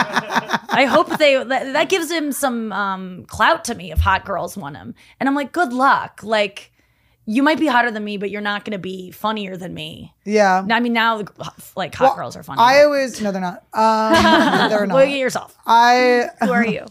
I? I hope they that, that gives him some um, clout to me if hot girls want him, and I'm like, good luck. Like, you might be hotter than me, but you're not going to be funnier than me. Yeah. I mean, now like hot Well, girls are funny. I always, no, they're not. Um, they're not. Look at yourself. I, who are you?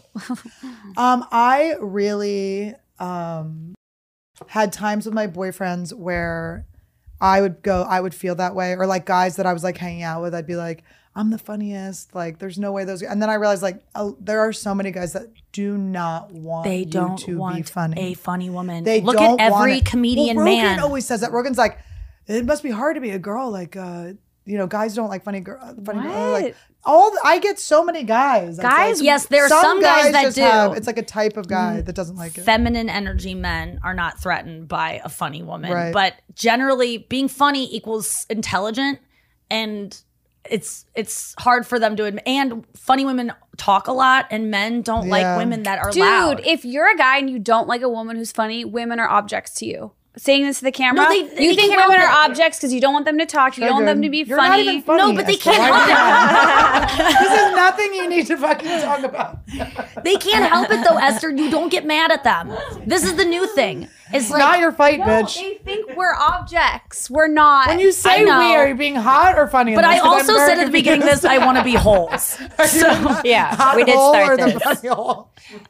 um, I really um, had times with my boyfriends where I would go, I would feel that way. Or like guys that I was like hanging out with, I'd be like, I'm the funniest. Like, there's no way those. And then I realized like uh, there are so many guys that do not want They you don't to want be funny. a funny woman. They Look don't at want every it. comedian well, Rogan man. always says that. Rogan's like, it must be hard to be a girl. Like, uh, you know, guys don't like funny girl. Funny girl. Like, What? all the, I get so many guys. It's Guys, like, yes, there are some guys that just do. have- it's like a type of guy that doesn't like it. Feminine energy men are not threatened by a funny woman, Right. but generally being funny equals intelligent, and it's it's hard for them to admit. And funny women talk a lot, and men don't Yeah. like women that are Dude, loud. if you're a guy and you don't like a woman who's funny, women are objects to you. Saying this to the camera, No, they- they you think can't women help are it. objects because you don't want them to talk, you They're don't want them good. to be You're funny. not even funny. No, but they Esther. can't Why help do you- This is nothing you need to fucking talk about. They can't help it though, Esther. You don't get mad at them. This is the new thing. It's like Not your fight, No, bitch. they think we're objects. We're not. When you say I know. we, are you being hot or funny? in But this? I 'Cause I'm also very said at the beginning of this, I want to be holes. So Yeah, hot we did hole start or the this. funny hole?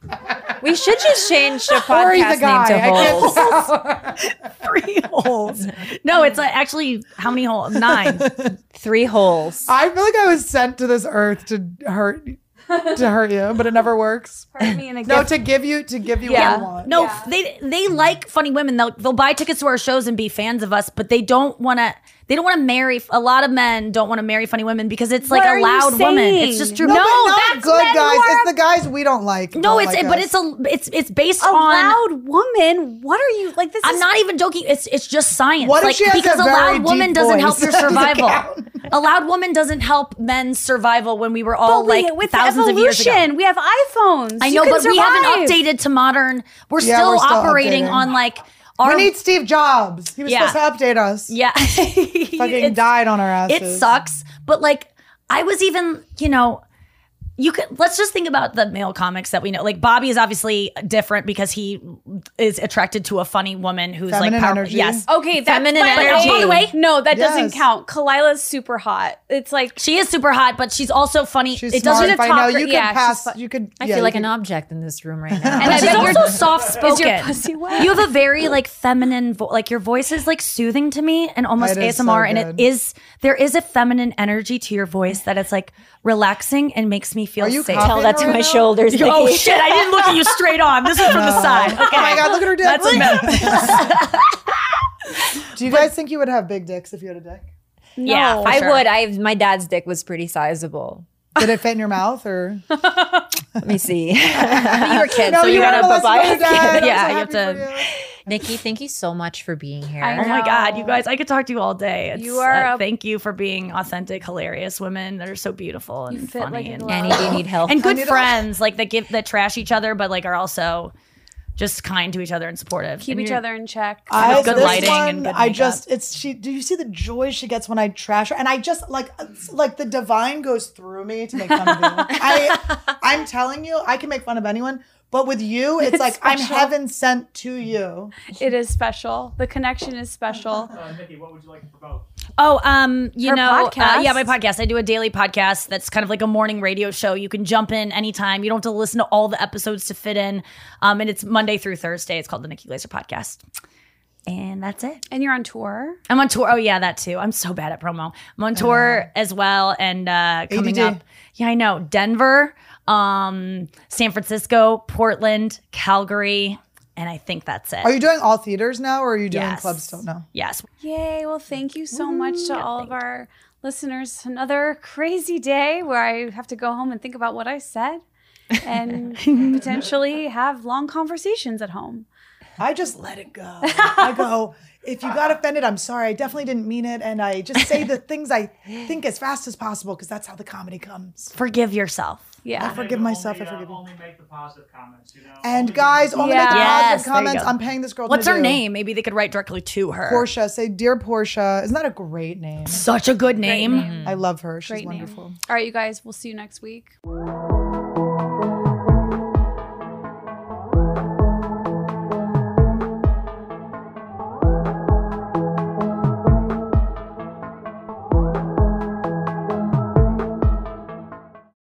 We should just change the Or he's a podcast guy. name to I can't Holes. tell. three holes. No, it's like actually how many holes? Nine. Three holes. I feel like I was sent to this earth to hurt to hurt you, but it never works. Hurt me in a No, gift. to give you to give you Yeah. what you want. No, Yeah. they they like funny women. They'll they'll buy tickets to our shows and be fans of us, but they don't want to. They don't want to marry. A lot of men don't want to marry funny women because it's like What a are you loud woman. saying? It's just true. No, No, but not that's good men guys. who are- It's the guys we don't like. no, don't it's like but us. it's a it's it's based a on. loud woman. What are you like? This I'm is not even joking. It's it's just science. What if like, she has because a a, very loud woman deep doesn't help voice? your Does it survival. count? A loud woman doesn't help men's survival when we were all But we- like with thousands of years ago. evolution, we have iPhones. I You know, can but we haven't survive. updated to modern. We're Yeah, still we're still operating updating. on like our. We need Steve Jobs. He was Yeah. supposed to update us. yeah, Fucking It's- died on our asses. It sucks, but like I was even, you know, you could let's just think about the male comics that we know. Like Bobby is obviously different because he is attracted to a funny woman who's Feminine like powerful. energy. Yes. Okay, that's Feminine by the energy. way- By the way, no, that Yes. doesn't count. Kalila's super hot. It's like She is super hot, but she's also funny. She's it smart. doesn't If I talk know her- you could yeah, she's pass. fu- You could. I yeah, feel like you an could- object in this room right now. And But I she's bet you're- also soft spoken. Is your pussy wet? You have a very like feminine, vo- like your voice is like soothing to me and almost It is A S M R. so and good. it is there is a feminine energy to your voice that it's like relaxing and makes me feel Are you safe. coughing Tell that to right my now? shoulders. Oh Nikki. shit! I didn't look at you straight on. This is from the side. Okay. Oh my god! Look at her dick. That's a myth. Do you guys think you would have big dicks if you had a dick? Yeah, for I sure. would. I my dad's dick was pretty sizable. Did it fit in your mouth or? Let me see. But you were a kid, No, so you were gotta molested by buy. your dad. I'm Yeah, so you have happy to. for you. Nikki, thank you so much for being here. I Oh my god, know. you guys! I could talk to you all day. It's, You are uh, a- thank you for being authentic, hilarious women that are so beautiful and You fit funny like a and glove. Annie, do you need help? and good need a- friends, like that give that trash each other, but like are also just kind to each other and supportive. keep And each you're- other in check. I, good this lighting one, and good I makeup. just it's she. Do you see the joy she gets when I trash her? And I just like it's like the divine goes through me to make fun of you. I I'm telling you, I can make fun of anyone, but with you, it's, It's like I'm special. heaven sent to you. It is special. The connection is special. Uh, Nikki, what would you like to promote? Oh, um, you Her know, uh, podcast? yeah, my podcast. I do a daily podcast that's kind of like a morning radio show. You can jump in anytime. You don't have to listen to all the episodes to fit in. Um, and it's Monday through Thursday. It's called the Nikki Glaser Podcast. And that's it. And you're on tour. I'm on tour. Oh yeah, that too. I'm so bad at promo. I'm on tour as well, and uh, coming A D D. up. Yeah, I know. Denver, um, San Francisco, Portland, Calgary, and I think that's it. Are you doing all theaters now, or are you doing Yes. clubs still? No. Yes. Yay. Well, thank you so much to all of our listeners. Another crazy day where I have to go home and think about what I said and potentially have long conversations at home. I just let it go. I go, if you got offended, I'm sorry. I definitely didn't mean it. And I just say the things I think as fast as possible because that's how the comedy comes. Forgive yourself. Yeah. I forgive myself. Only, I forgive uh, you. Only make the positive comments, you know. And Only guys, give- only Yeah. make the Yes, positive there you comments. go. I'm paying this girl. What's to her do. name? Maybe they could write directly to her. Portia. Say, dear Portia. Isn't that a great name? Such a good name. name. I love her. She's Great name. wonderful. All right, you guys, we'll see you next week.